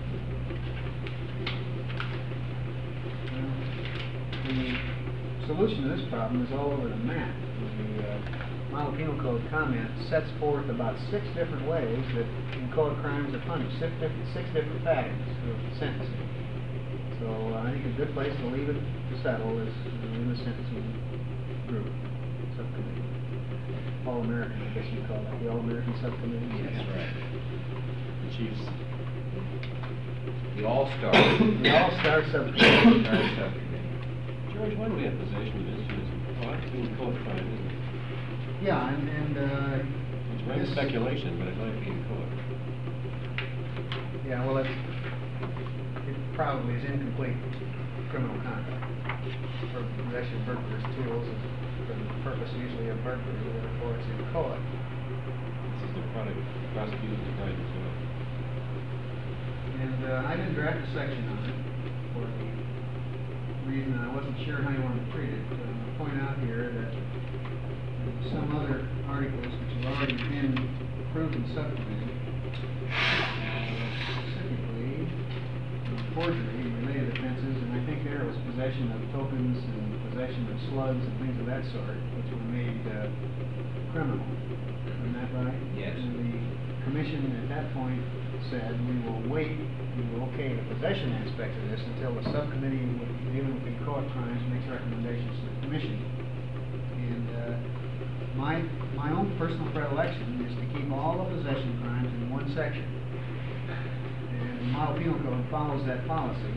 Speaker 1: The solution to this problem is all over the map. The uh, Model Penal Code comment sets forth about six different ways that inchoate crimes are punished, six different, six different patterns of sentencing. So uh, I think a good place to leave it to settle is uh, in the sentencing group, subcommittee. All-American, I guess you call that, the All-American Subcommittee?
Speaker 2: That's right.
Speaker 4: The chiefs.
Speaker 2: The All-Star.
Speaker 1: The All-Star Subcommittee.
Speaker 2: All-Star Subcommittee.
Speaker 4: George, why do we have possession of instruments? Oh, that's being code crime, isn't it?
Speaker 1: Yeah, and, and, uh...
Speaker 4: It's rank
Speaker 1: this-
Speaker 4: speculation, but it might be in code.
Speaker 1: Yeah, well, it's, it probably is incomplete criminal conduct. For possession of burglar's tools and for the purpose usually of burglary, therefore it's inchoate.
Speaker 4: This is the product prosecuted the crime as well.
Speaker 1: And, uh, I didn't draft a section on it for the reason I wasn't sure how you wanted to treat it. Uh, I'll point out here that some other articles which have already been approved in subcommittee, uh, specifically uh, forgery and related offenses, and I think there was possession of tokens and possession of slugs and things of that sort, which were made uh, criminal. Isn't that right?
Speaker 2: Yes.
Speaker 1: And the commission at that point said we will wait, we will okay the possession aspect of this until the subcommittee dealing with inchoate crimes makes recommendations to the commission. And uh, my my own personal predilection is to keep all the possession crimes in one section. And the Model Penal Code follows that policy.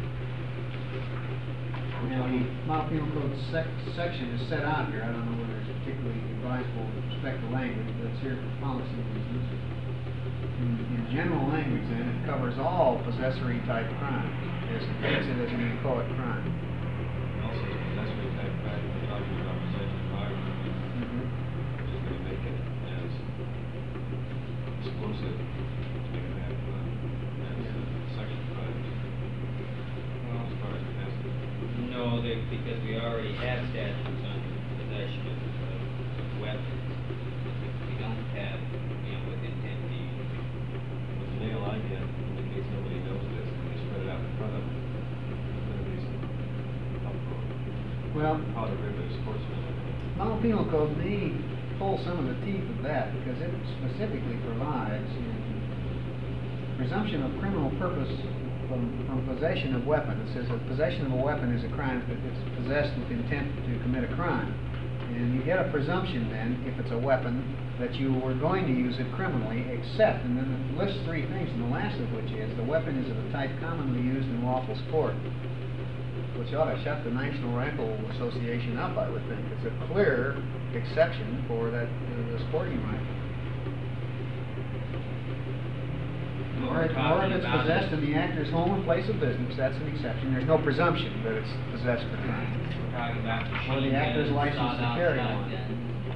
Speaker 1: Now, the Model Penal Code sec section is set out here. I don't know whether it's particularly advisable with respect to language, but it's here for policy reasons. In, in general language, then, it covers all possessory type crimes. It makes it as an inchoate crime.
Speaker 4: Also, that's what type of crime we're talking about possession of firearms,
Speaker 1: Mm-hmm.
Speaker 4: which is going to make it as explosive, to make it have, uh, as uh, section five. Well, as far as capacity.
Speaker 3: No, they, because we already have statutes on possession of, of, of weapons. We don't have, you know, with intent to use.
Speaker 4: With the nail I get, in case nobody knows this, and they spread it out in front of them, there's going to be some uproar.
Speaker 1: Well,
Speaker 4: How to rip a sportsman.
Speaker 1: Model Penal Code may pull some of the teeth of that because it specifically provides in presumption of criminal purpose from, from possession of weapon. It says that possession of a weapon is a crime if it's possessed with intent to commit a crime. And you get a presumption then, if it's a weapon, that you were going to use it criminally, except, and then it lists three things, and the last of which is the weapon is of a type commonly used in lawful sport. Which ought to shut the National Rifle Association up, I would think. It's a clear exception for that uh, the sporting rifle.
Speaker 3: what
Speaker 1: Or
Speaker 3: we're
Speaker 1: if, or
Speaker 3: talking
Speaker 1: if it's
Speaker 3: about
Speaker 1: possessed
Speaker 3: is-
Speaker 1: in the actor's home and place of business, that's an exception. There's no presumption that it's possessed for crime.
Speaker 3: We're talking about
Speaker 1: Or the
Speaker 3: machine
Speaker 1: actor's
Speaker 3: guns,
Speaker 1: license to
Speaker 3: sawed-off
Speaker 1: carry one.
Speaker 3: shotguns.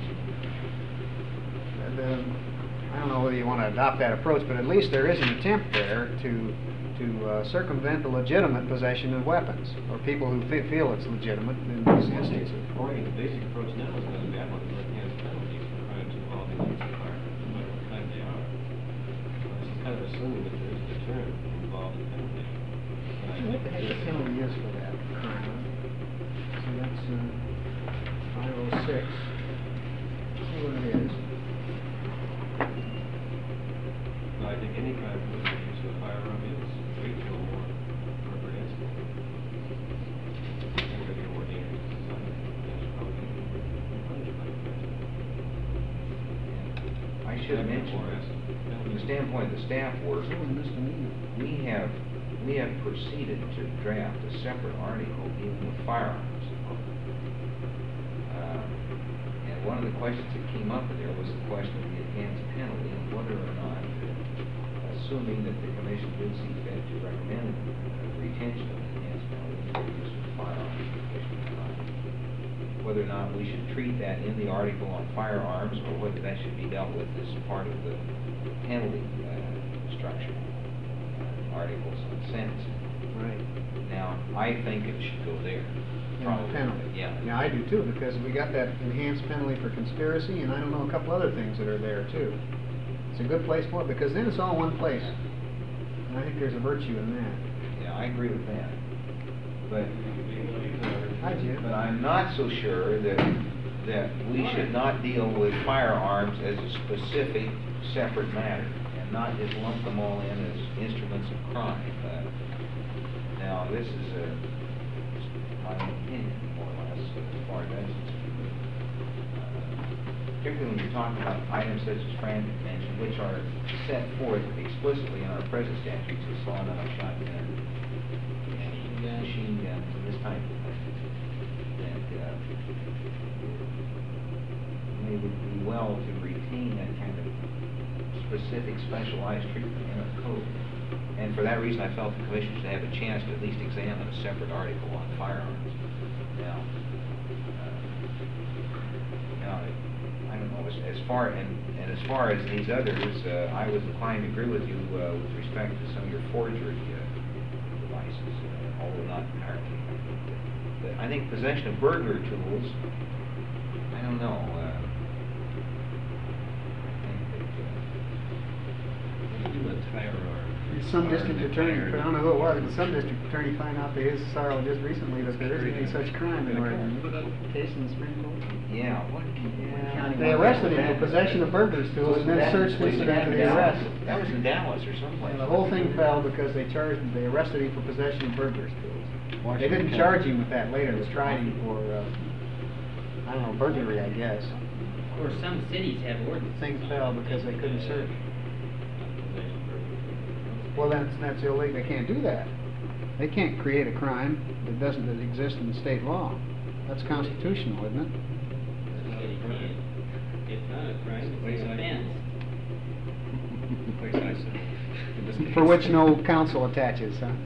Speaker 1: And, um, I don't know whether you want to adopt that approach, but at least there is an attempt there to, to uh, circumvent the legitimate possession of weapons, or people who fe- feel it's legitimate in these instances.
Speaker 4: According to the basic approach now is not a bad one, it enhances penalties for crimes involving use of fire, no matter what kind they are. Uh, This is kind of assuming that there is a deterrent involved in penalty. And I
Speaker 1: What the
Speaker 4: think
Speaker 1: heck the
Speaker 4: this-
Speaker 1: penalty is for that crime? So that's, uh, five oh six. See what it is.
Speaker 4: No, I think any crime involving use of a firearm is great deal more reprehensible. And could be more dangerous to society. That's probably punished by the president.
Speaker 2: I should have mentioned, from the standpoint of the staff work,
Speaker 1: It's only misdemeanor.
Speaker 2: we have, we have proceeded to draft a separate article dealing with firearms. Uh, And one of the questions that came up in there was the question of the enhanced penalty and whether or not, assuming that the commission did see fit to recommend uh, retention of the enhanced penalty for use of firearms in commission of crime, whether or not we should treat that in the article on firearms or whether that should be dealt with as part of the penalty uh, structure, uh, articles on sentencing.
Speaker 1: Right.
Speaker 2: Now, I think it should go there.
Speaker 1: And the
Speaker 2: Probably.
Speaker 1: penalty.
Speaker 2: Yeah.
Speaker 1: Yeah, I do too, because we got that enhanced penalty for conspiracy, and I don't know, a couple other things that are there too. It's a good place for it, because then it's all one place. And I think there's a virtue in that.
Speaker 2: Yeah, I agree with that. But,
Speaker 1: Hi, Jim.
Speaker 2: but I'm not so sure that, that we should not deal with firearms as a specific, separate matter, and not just lump them all in as instruments of crime. Uh, Now, this is a, my opinion, more or less, as far as that's concerned. Uh, Particularly when you're talking about items such as Fran mentioned, which are set forth explicitly in our present statutes, as sawed-off shotgun, and machine guns, and this type of thing. That, uh, it would be well to retain that kind of specific, specialized treatment in our code. And for that reason, I felt the commission should have a chance to at least examine a separate article on firearms. Now, uh, now, I don't know, as, as far, and, and as far as these others, uh, I was inclined to agree with you, uh, with respect to some of your forgery, uh, devices, uh, although not entirely. But I think possession of burglar tools, I don't know, uh, I think that, uh,
Speaker 4: You went firearm.
Speaker 1: Some district attorney, I don't know who it was, but some district attorney found out to his sorrow just recently that there isn't any such crime in Oregon. Remember that case in the Supreme Court?
Speaker 2: yeah, what?
Speaker 1: Yeah, they arrested him for possession of burglars tools and then searched incident after the arrest.
Speaker 2: That was in Dallas or someplace.
Speaker 1: And the whole thing fell because they charged, they arrested him for possession of burglars tools. They didn't charge him with that later, they tried him for, uh, I don't know, burglary, I guess.
Speaker 3: Or some cities have
Speaker 1: The
Speaker 3: ordinances.
Speaker 1: thing fell because they couldn't search. Well, that's, that's illegal, they can't do that. They can't create a crime that doesn't that exist in the state law. That's constitutional, isn't it?
Speaker 3: It can. It's not a crime, it's an offense.
Speaker 4: Place I said. In this
Speaker 1: For
Speaker 4: case.
Speaker 1: which no counsel attaches, huh?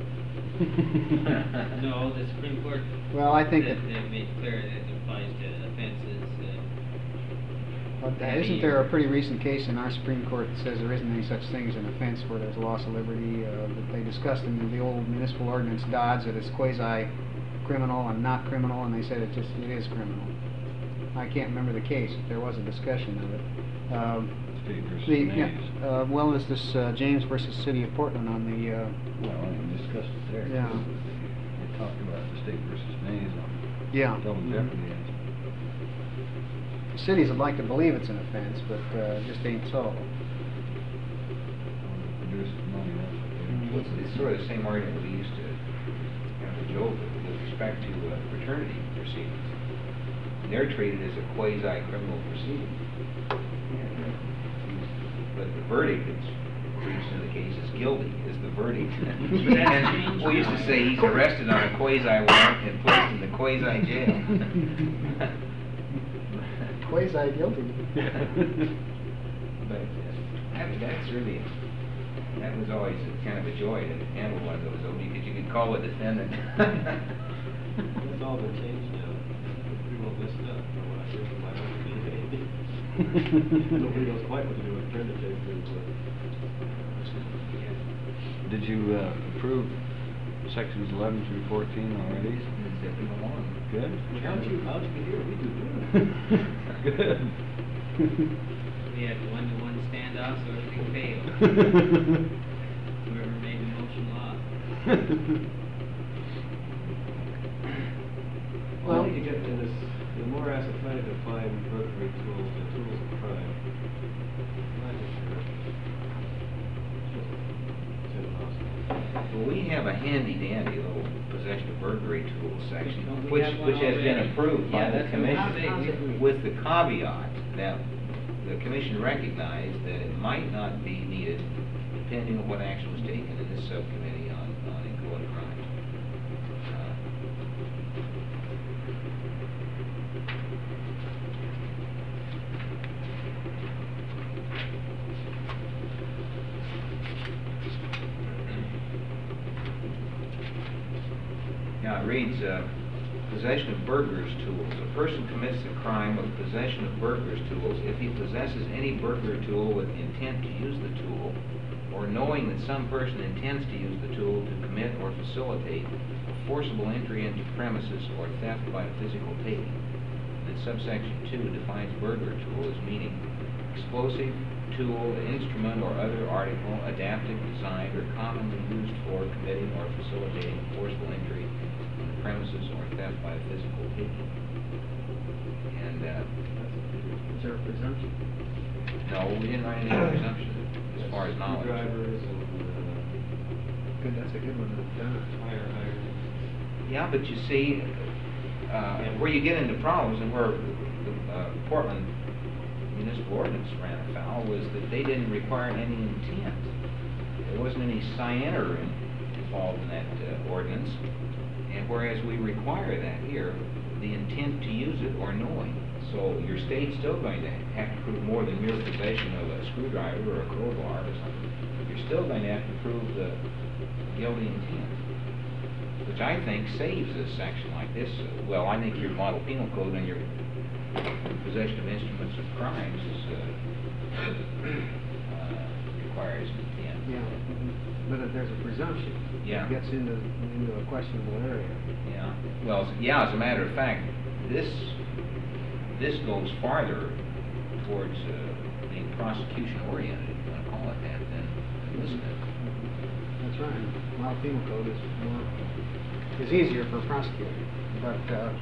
Speaker 3: No, the Supreme Court.
Speaker 1: Well, I think
Speaker 3: that
Speaker 1: that-
Speaker 3: They made clear that it applies to offenses, uh.
Speaker 1: But isn't there a pretty recent case in our Supreme Court that says there isn't any such thing as an offense where there's loss of liberty, uh, that they discussed in the old municipal ordinance Dodds that it's quasi-criminal and not criminal, and they said it just, it is criminal. I can't remember the case, but there was a discussion of it. Um,
Speaker 6: State versus
Speaker 1: the, yeah,
Speaker 6: Mays.
Speaker 1: uh, well, is this, uh, James versus City of Portland on the, uh,
Speaker 6: Well, we discussed it there.
Speaker 1: Yeah.
Speaker 6: We talked about the state versus Mays on
Speaker 1: yeah.
Speaker 6: double jeopardy.
Speaker 1: Cities would like to believe it's an offense, but, uh, it just ain't so.
Speaker 6: Produces money, that's what they.
Speaker 1: Mhm.
Speaker 2: It's, it's sort of the same argument we used to have with Joe with respect to uh, fraternity proceedings. They're treated as a quasi-criminal proceeding. But the verdict that's reached in the case is guilty, is the verdict.
Speaker 3: But that's
Speaker 2: And
Speaker 3: changed
Speaker 2: we used to
Speaker 3: now.
Speaker 2: say he's arrested on a quasi-warrant and placed in the quasi-jail.
Speaker 1: Quasi-guilty.
Speaker 2: But uh, that, that's really, That was always a- kind of a joy to handle one of those, though, because you could call a defendant.
Speaker 4: It's all been changed now. It's pretty well messed up from what I hear from my own community. Nobody knows quite what to do with Brenda Chase.
Speaker 6: Did you uh, approve sections eleven through fourteen already?
Speaker 2: And zip them along.
Speaker 6: Good?
Speaker 4: How'd you, how'd you get here? We do good.
Speaker 6: Good.
Speaker 3: We had one-to-one standoff, so everything failed. Whoever made the motion lost.
Speaker 4: Well, I think you get in this, the more asked to try to define burglary tools and tools of crime. I'm not sure. It's impossible.
Speaker 2: Well, we have a handy dandy little possession of burglary tools section,
Speaker 3: Don't we
Speaker 2: which,
Speaker 3: have one
Speaker 2: which has been
Speaker 3: already?
Speaker 2: approved by
Speaker 3: Yeah,
Speaker 2: the
Speaker 3: that's what I'm
Speaker 2: commission,
Speaker 3: saying.
Speaker 2: with the caveat that the commission recognized that it might not be needed depending on what action was taken in this subcommittee on, on inchoate crimes. Uh, Now, it reads, uh, possession of burglar's tools. A person commits a crime with possession of burglar's tools if he possesses any burglar tool with intent to use the tool, or knowing that some person intends to use the tool to commit or facilitate a forcible entry into premises or theft by a physical taking. And subsection two defines burglar tool as meaning explosive, tool, instrument, or other article adapted, designed, or commonly used for committing or facilitating forcible entry into premises or theft by a physical taking. And, uh,
Speaker 1: Is there a presumption?
Speaker 2: no, we didn't write any presumption as far as knowledge.
Speaker 4: Screwdrivers and,
Speaker 1: Good, that's a good one, done.
Speaker 4: uh, fire hydrants.
Speaker 2: Yeah, but you see, uh, where you get into problems and where the uh, Portland municipal ordinance ran afoul was that they didn't require any intent. There wasn't any scienter in, involved in that uh, ordinance, and whereas we require that here, the intent to use it or knowing. So your state's still going to have to prove more than mere possession of a screwdriver or a crowbar or something. You're still going to have to prove the guilty intent, which I think saves a section like this. Uh, well, I think your model penal code and your possession of instruments of crimes is, uh, uh, requires intent.
Speaker 1: Yeah, but if there's a presumption,
Speaker 2: Yeah.
Speaker 1: it gets into, into a questionable area.
Speaker 2: Yeah, well, s- yeah, as a matter of fact, this, this goes farther towards, uh, being prosecution oriented, if you wanna call it that, than this does.
Speaker 1: That's right. Model penal code is more, is easier for a prosecutor, but, uh,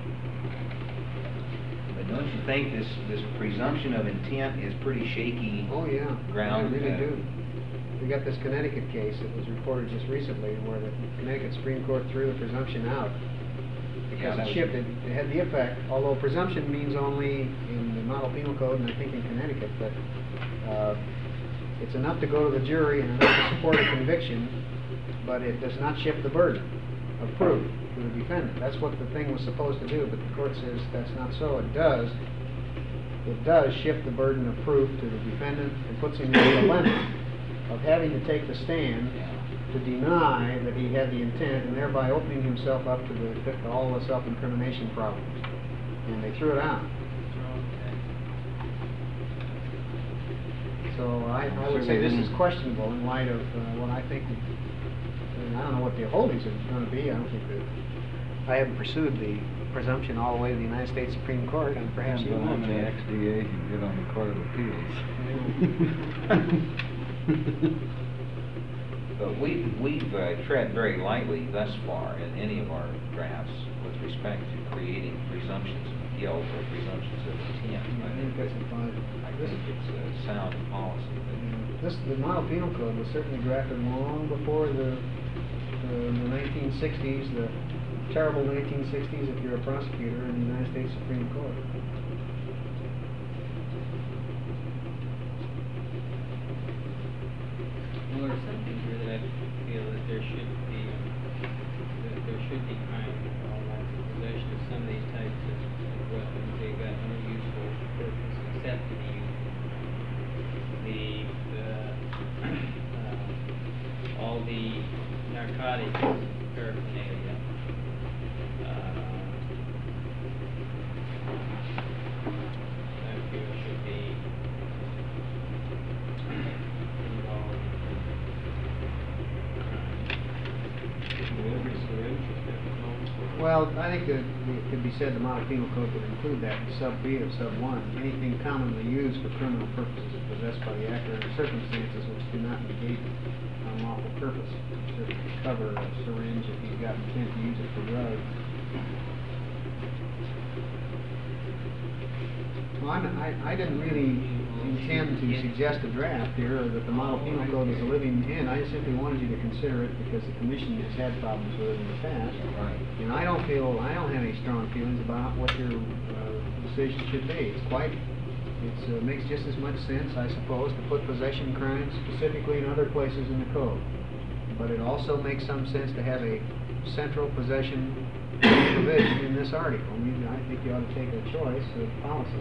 Speaker 2: But don't you think this, this presumption of intent is pretty shaky?
Speaker 1: oh, yeah.
Speaker 2: Ground,
Speaker 1: I really
Speaker 2: uh,
Speaker 1: do. We got this Connecticut case that was reported just recently where the Connecticut Supreme Court threw the presumption out
Speaker 2: Yeah,
Speaker 1: because
Speaker 2: that
Speaker 1: it
Speaker 2: was-
Speaker 1: shifted. It had the effect, although presumption means only in the model penal code and I think in Connecticut, but, uh, it's enough to go to the jury and enough to support a conviction, but it does not shift the burden of proof to the defendant. That's what the thing was supposed to do, but the court says that's not so. It does. It does shift the burden of proof to the defendant and puts him in the dilemma of having to take the stand
Speaker 2: Yeah.
Speaker 1: to deny that he had the intent and thereby opening himself up to the, to all the self-incrimination problems. And they threw it out. So I, I would say
Speaker 6: Certainly
Speaker 1: this is
Speaker 6: didn't-
Speaker 1: questionable in light of uh, what I think, and I don't know what the holdings are going to be. I don't think that, I haven't pursued the presumption all the way to the United States Supreme Court, and perhaps you
Speaker 6: Depends on how
Speaker 1: won't.
Speaker 6: many
Speaker 1: Jack.
Speaker 6: X D As you can get on the Court of Appeals.
Speaker 2: But we've, we've uh, tread very lightly thus far in any of our drafts with respect to creating presumptions of guilt or presumptions of intent.
Speaker 1: I think that's advisable.
Speaker 2: I
Speaker 1: This,
Speaker 2: think it's a sound policy.
Speaker 1: this, the model penal code was certainly drafted long before the, the, the nineteen sixties, the terrible nineteen sixties if you're a prosecutor in the United States Supreme Court.
Speaker 3: Well, there's something here that I feel that there should be, um, that there should be crime involved in possession of some of these types of of weapons. They got no useful purpose except to be used. The, the, uh, narcotics paraphernalia. Uh, I feel should be involved.
Speaker 4: Every syringe is different.
Speaker 1: Well, I think that it could be said the model penal code would include that in sub B of sub one. Anything commonly used for criminal purposes is possessed by the actor under circumstances which do not negate unlawful purpose. Should cover a syringe if he's got intent to use it for drugs. Well, I'm, I, I didn't really intend to suggest a draft here, or that the model penal code is a living in. I simply wanted you to consider it because the commission has had problems with it in the past.
Speaker 2: Right.
Speaker 1: And I don't feel, I don't have any strong feelings about what your uh, decision should be. It's quite, it uh, makes just as much sense, I suppose, to put possession crimes specifically in other places in the code. But it also makes some sense to have a central possession provision in this article. I mean, I think you ought to take a choice of policy.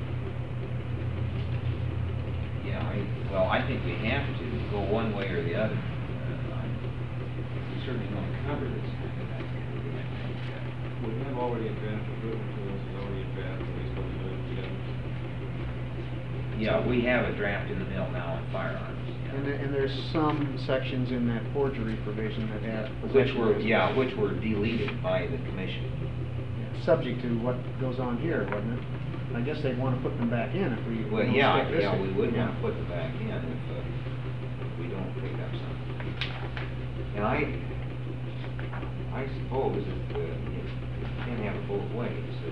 Speaker 2: Yeah, I, well, I think we have to go one way or the other. Uh, I- We certainly want to cover this kind of activity, I think. uh,
Speaker 4: We have already a draft of equipment tools, there's already a draft of waste of together.
Speaker 2: Yeah, we have a draft in the mill now on firearms. yeah.
Speaker 1: And, there, and there's some sections in that forgery provision that have
Speaker 2: Which
Speaker 1: possession
Speaker 2: were,
Speaker 1: as-
Speaker 2: yeah, which were deleted by the commission.
Speaker 1: subject to what goes on here, wasn't it? I guess they'd want to put them back in if we
Speaker 2: Well,
Speaker 1: don't
Speaker 2: yeah,
Speaker 1: stick this
Speaker 2: yeah,
Speaker 1: in.
Speaker 2: we would want
Speaker 1: Yeah.
Speaker 2: to put them back in if, uh, we don't pick up something. And I, I suppose that, uh, you can't have it both ways. Uh,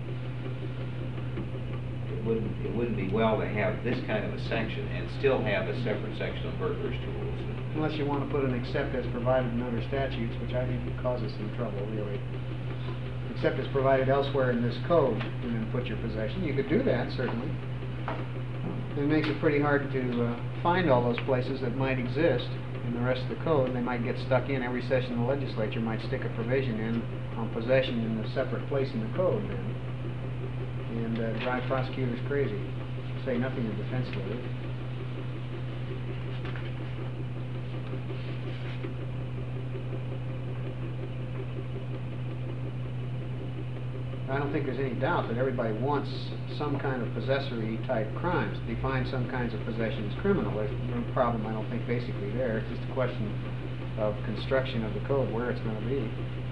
Speaker 2: It wouldn't, it wouldn't be well to have this kind of a section and still have a separate section of burglar's tools.
Speaker 1: Unless you want to put an except as provided in other statutes, which I think causes some trouble, really. Except as provided elsewhere in this code, and then put your possession. You could do that, certainly. It makes it pretty hard to uh, find all those places that might exist in the rest of the code, and they might get stuck in. Every session of the legislature might stick a provision in on possession in a separate place in the code, then. And uh, drive prosecutors crazy. Say nothing in defense of it. I don't think there's any doubt that everybody wants some kind of possessory type crimes. Define some kinds of possession as criminal. There's no problem, I don't think, basically there. It's just a question of construction of the code, where it's going to be.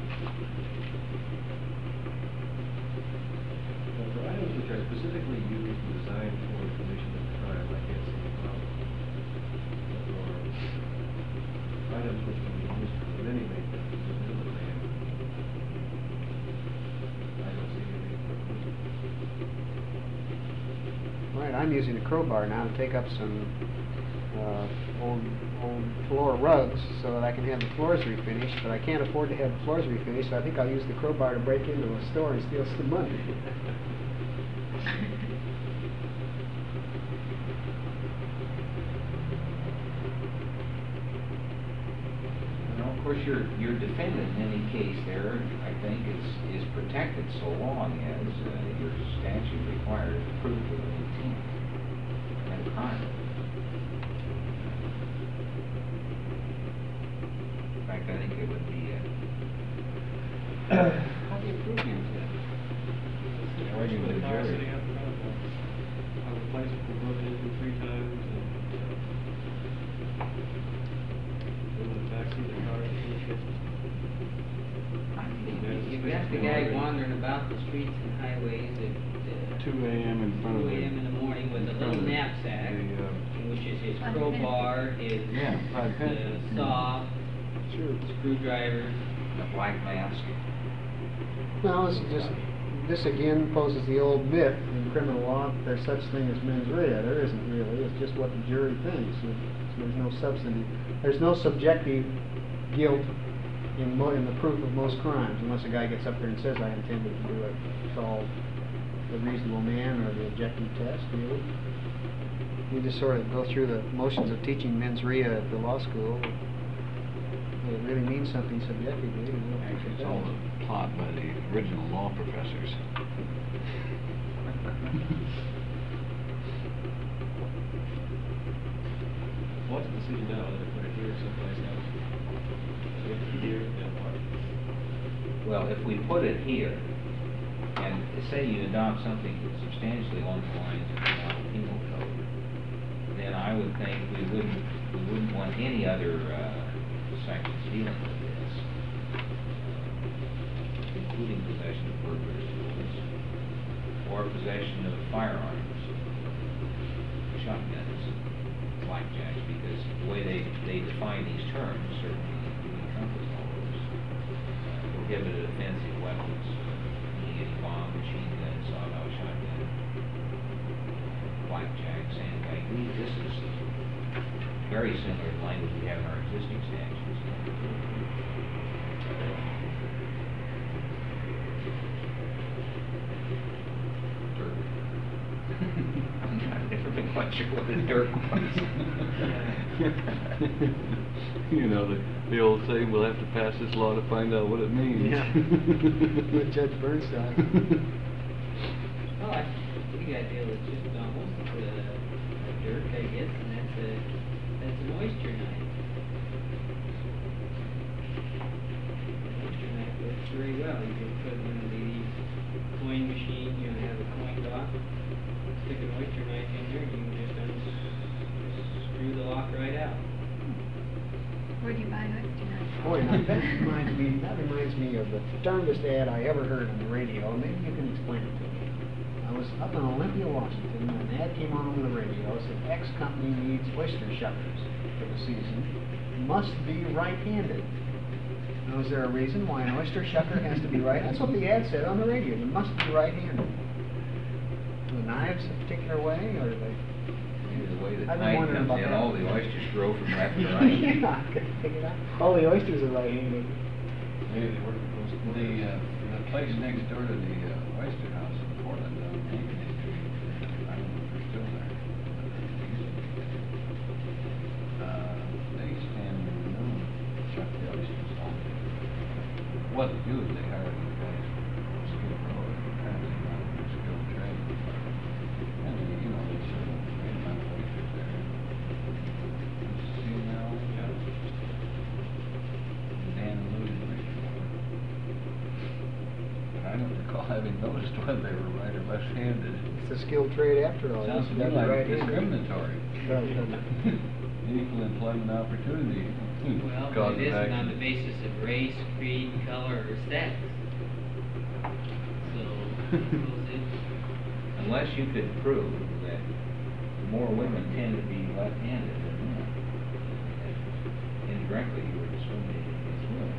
Speaker 4: But for items which are specifically used and designed for the commission of the crime, I can't see the problem. Or items which can be used for many maintenance, as a man. I don't see any problem.
Speaker 1: Right, I'm using a crowbar now to take up some uh, old old floor rugs so that I can have the floors refinished, but I can't afford to have the floors refinished, so I think I'll use the crowbar to break into a store and steal some money.
Speaker 2: Well, of course, your, your defendant in any case there, I think, is, is protected so long as uh, your statute requires proof of intent and crime. In fact, I think it would be, uh, how do you prove your intent?
Speaker 4: Yeah,
Speaker 2: Or you
Speaker 4: for
Speaker 2: would
Speaker 4: the car
Speaker 2: jury.
Speaker 4: sitting out front of the, of the place we broke into three times and, uh, in the backseat of the car, and he hit.
Speaker 3: You've got the guy wandering about the streets and highways at uh,
Speaker 6: two A M in front of
Speaker 3: two
Speaker 6: the...
Speaker 3: A M in the morning with a little knapsack,
Speaker 4: The, uh,
Speaker 3: which is his crowbar, his
Speaker 6: Yeah, five
Speaker 3: uh,
Speaker 6: pence.
Speaker 3: saw,
Speaker 1: Sure.
Speaker 3: screwdriver.
Speaker 2: The black mask.
Speaker 1: No, this is just, this again poses the old myth in criminal law that there's such thing as mens rea. There isn't really, it's just what the jury thinks. So there's no substantive, there's no subjective guilt in mo, in the proof of most crimes, unless a guy gets up there and says, I intended to do it. It's all the reasonable man or the objective test, really. You just sort of go through the motions of teaching mens rea at the law school. It really means something subjectively. You know,
Speaker 6: Actually, it's all a plot by the original law professors.
Speaker 4: what's the decision now, whether to put it here or someplace else? Fifty years, then what?
Speaker 2: Well, if we put it here, and say you adopt something substantially along the lines of the model penal code, then I would think we wouldn't, we wouldn't want any other, uh, sections dealing with this, including possession of burglary tools, or possession of firearms, shotguns, blackjacks, because the way they, they define these terms certainly encompass all those. Uh, prohibited offensive weapons, meaning any bomb, machine gun, sawed-off shotgun, blackjack, sandbag. These- This is very similar to language we have in our existing statutes. I've never been quite sure what a dirt was.
Speaker 6: You know, the, the old saying, we'll have to pass this law to find out what it means.
Speaker 1: Yeah. With Judge Burnside.
Speaker 3: Well, I think the idea was just almost uh, a dirt, I guess, and that's a, that's an oyster knife. Oyster knife works very well. You can put one of these coin machine, you know, have a coin lock, stick an oyster knife in there, and you can just unscrew the lock right out.
Speaker 7: Where do you buy oyster knives?
Speaker 1: Boy, now that reminds me, that reminds me of the darndest ad I ever heard on the radio. Maybe you can explain it to me. I was up in Olympia, Washington, and an ad came on over the radio. It said, X company needs oyster shuckers for the season. Must be right-handed. Now, is there a reason why an oyster shucker has to be right? That's what the ad said on the radio. You must be right-handed. Are the knives a particular way, or are they?
Speaker 2: Maybe the way the
Speaker 1: I've been
Speaker 2: tide
Speaker 1: wondering
Speaker 2: comes
Speaker 1: about
Speaker 2: in,
Speaker 1: that.
Speaker 2: all the oysters grow from left to right.
Speaker 1: Yeah, I couldn't figure it out. All the oysters are right-handed.
Speaker 4: Maybe they were supposed to.
Speaker 8: The, uh, the place next door to the uh, Oyster House in Portland, on Hank Street, I don't know if they're still there. Uh, they stand in the noon, chuck the oysters on. What they do is they hire these guys from skilled road, apparently not from skilled trade. And they, you know, they serve a great amount of oysters there. See now, yeah. Dan and Louis Oyster. But I don't recall having noticed whether they were right or left-handed.
Speaker 1: It's a skilled trade after all.
Speaker 8: Sounds to
Speaker 1: You
Speaker 8: me
Speaker 1: gotta be
Speaker 8: like
Speaker 1: right-handed.
Speaker 8: discriminatory.
Speaker 1: Does, doesn't it?
Speaker 8: Equal employment opportunity.
Speaker 3: Well,
Speaker 8: cause
Speaker 3: it
Speaker 8: of
Speaker 3: isn't on the
Speaker 8: action.
Speaker 3: basis of race, creed, color, or sex. So, suppose it,
Speaker 2: Unless you could prove that more women tend to be left-handed than men. Indirectly, you were discriminating against women.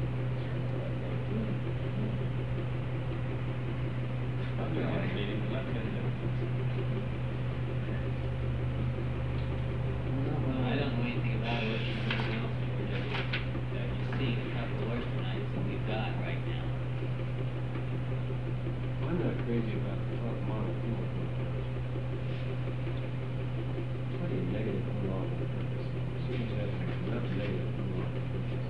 Speaker 4: I'm doing a meeting, left-handed.
Speaker 3: well, I don't know anything about it, anything else, George. I just, uh, you see a couple of oyster knives that we've got right now.
Speaker 4: I'm not crazy about the top model penal code. Plenty of negative unlawful purpose. Cities have enough negative unlawful purpose.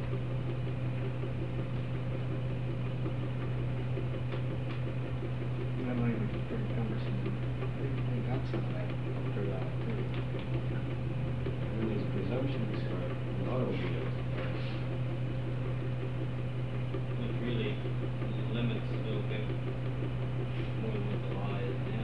Speaker 1: That language is pretty cumbersome. They, they got some of that figured out too.
Speaker 4: And then these presumptions are in automobiles.
Speaker 3: Which really limits a little bit more than what the law is now.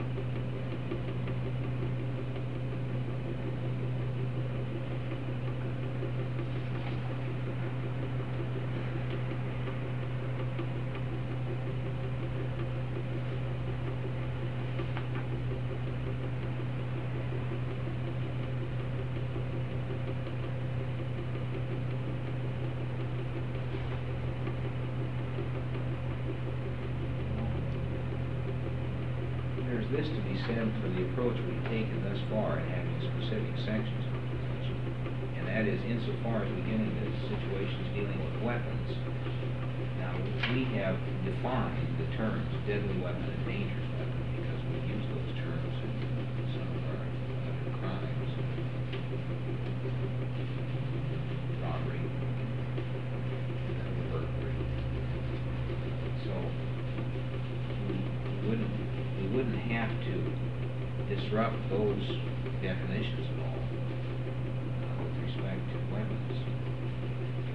Speaker 2: There's this to be said for the approach we've taken thus far in having specific sections for possession. And that is insofar as we get into situations dealing with weapons. Now, we have defined the terms deadly weapon and dangerous weapon because we use those terms in some of our other crimes. Robbery, and burglary. So, we wouldn't, we wouldn't have to disrupt those definitions at all uh, with respect to weapons.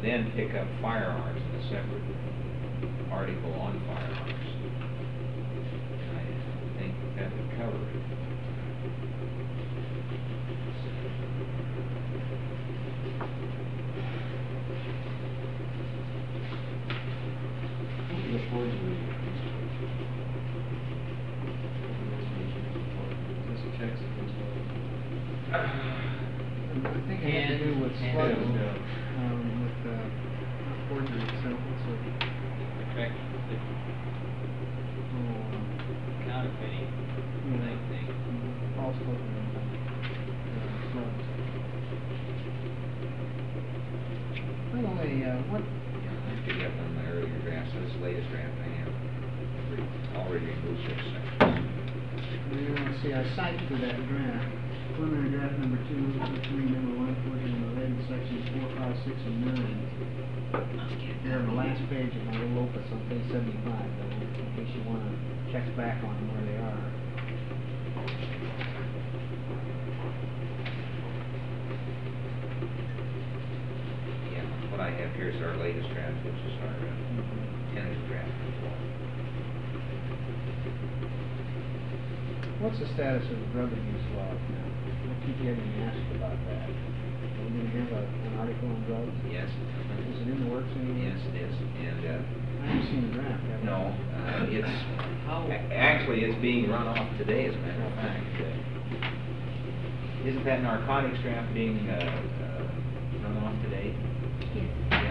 Speaker 2: then pick up firearms in a separate article on firearms. And I think that would cover it.
Speaker 4: The forgery. This checks against what?
Speaker 1: I think it had to do with
Speaker 3: And-
Speaker 1: slow,
Speaker 3: and-
Speaker 1: um, with, uh, forgery itself, it's a,
Speaker 3: Correct.
Speaker 1: oh,
Speaker 3: Counterfeiting,
Speaker 1: Yeah.
Speaker 3: same thing.
Speaker 1: uh, false document, uh, slugs. By the way, uh, what,
Speaker 2: Yeah, I picked up on my earlier drafts, so this latest draft I have re- already removed those sections.
Speaker 1: you know, see, I cited to that draft, preliminary draft number two, three, number one, forgery related sections four, five, six, and nine. They're on the last page of my little opus on page seventy-five, though, in case you wanna check back on them where they are.
Speaker 2: Yeah, what I have here is our latest draft, which is our uh, tentative draft.
Speaker 1: What's the status of the drug abuse laws now? I keep getting asked about that. Are we gonna have a, an article on drugs?
Speaker 2: Yes.
Speaker 1: Is it in the works anywhere?
Speaker 2: Yes, it is, and, uh,
Speaker 1: I haven't seen the draft, have I?
Speaker 2: no, uh, it's,
Speaker 3: How-
Speaker 2: a- actually, it's being run off today, as a matter of fact. Uh, Isn't that narcotics draft being, uh, uh, run off today?
Speaker 7: Yes.
Speaker 2: Yeah.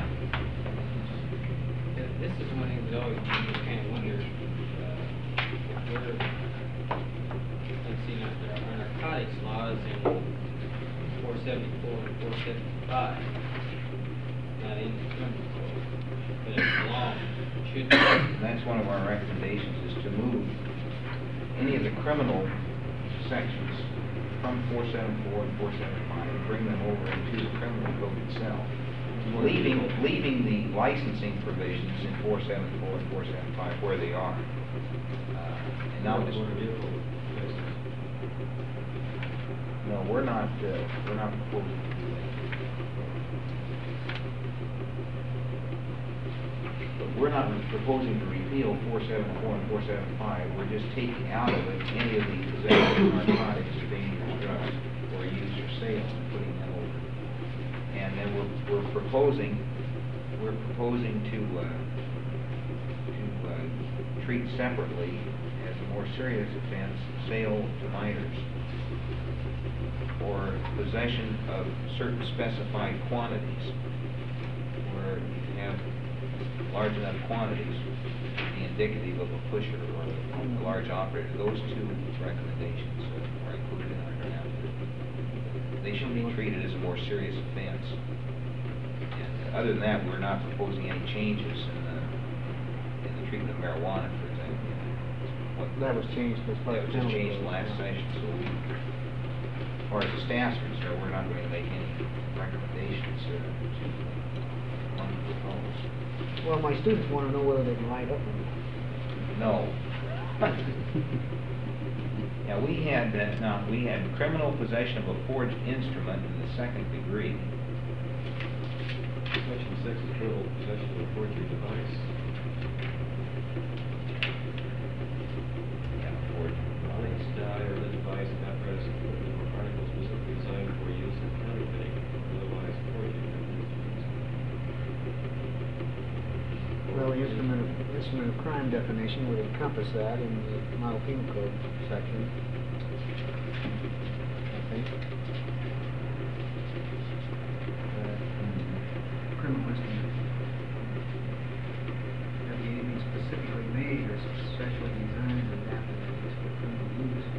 Speaker 3: Th- This is one thing that always made me kind of wonder, uh, if we're, let's see, now, there are narcotics laws in four seventy-four and four seventy-five, not in the criminal code, but it's a law, should be.
Speaker 2: And that's one of our recommendations, is to move any of the criminal sections from four seventy-four and four seventy-five and bring them over into the criminal code itself. Leaving, leaving the licensing provisions in four seventy-four and four seventy-five where they are. Uh, And now just, no, we're not, uh, we're not proposing to do that. But we're not proposing to repeal four seventy-four and four seventy-five, we're just taking out of it any of the possession of narcotics or dangerous drugs or use or sale and putting them over. And then we're, we're proposing, we're proposing to, uh, to, uh, treat separately as a more serious offense, sale to minors or possession of certain specified quantities where you have large enough quantities to be indicative of a pusher or a large operator. Those two recommendations are included in our draft. They should be treated as a more serious offense. And other than that, we're not proposing any changes in the, in the treatment of marijuana, for example. What-
Speaker 1: That was changed as part
Speaker 2: That
Speaker 1: of
Speaker 2: was just
Speaker 1: penalty
Speaker 2: changed
Speaker 1: code,
Speaker 2: last
Speaker 1: yeah.
Speaker 2: session, so we, as far as the staff's concerned, we're not going to make any recommendations uh, to one proposed.
Speaker 1: Well, my students wanna know whether they can light up or not.
Speaker 2: No. Yeah, we had, uh, no, we had criminal possession of a forged instrument in the second degree.
Speaker 4: Section six is criminal possession of a forgery device.
Speaker 2: Yeah, forged
Speaker 4: Device,
Speaker 2: device.
Speaker 4: die, or the device, apparatus, equipment, or article specifically designed for use in counterfeiting, or otherwise forging.
Speaker 1: Well, the instrument of, instrument of crime definition would encompass that in the model penal code section, I think. Uh, Criminal instrument. That be anything specifically made or specially designed or adapted for criminal use.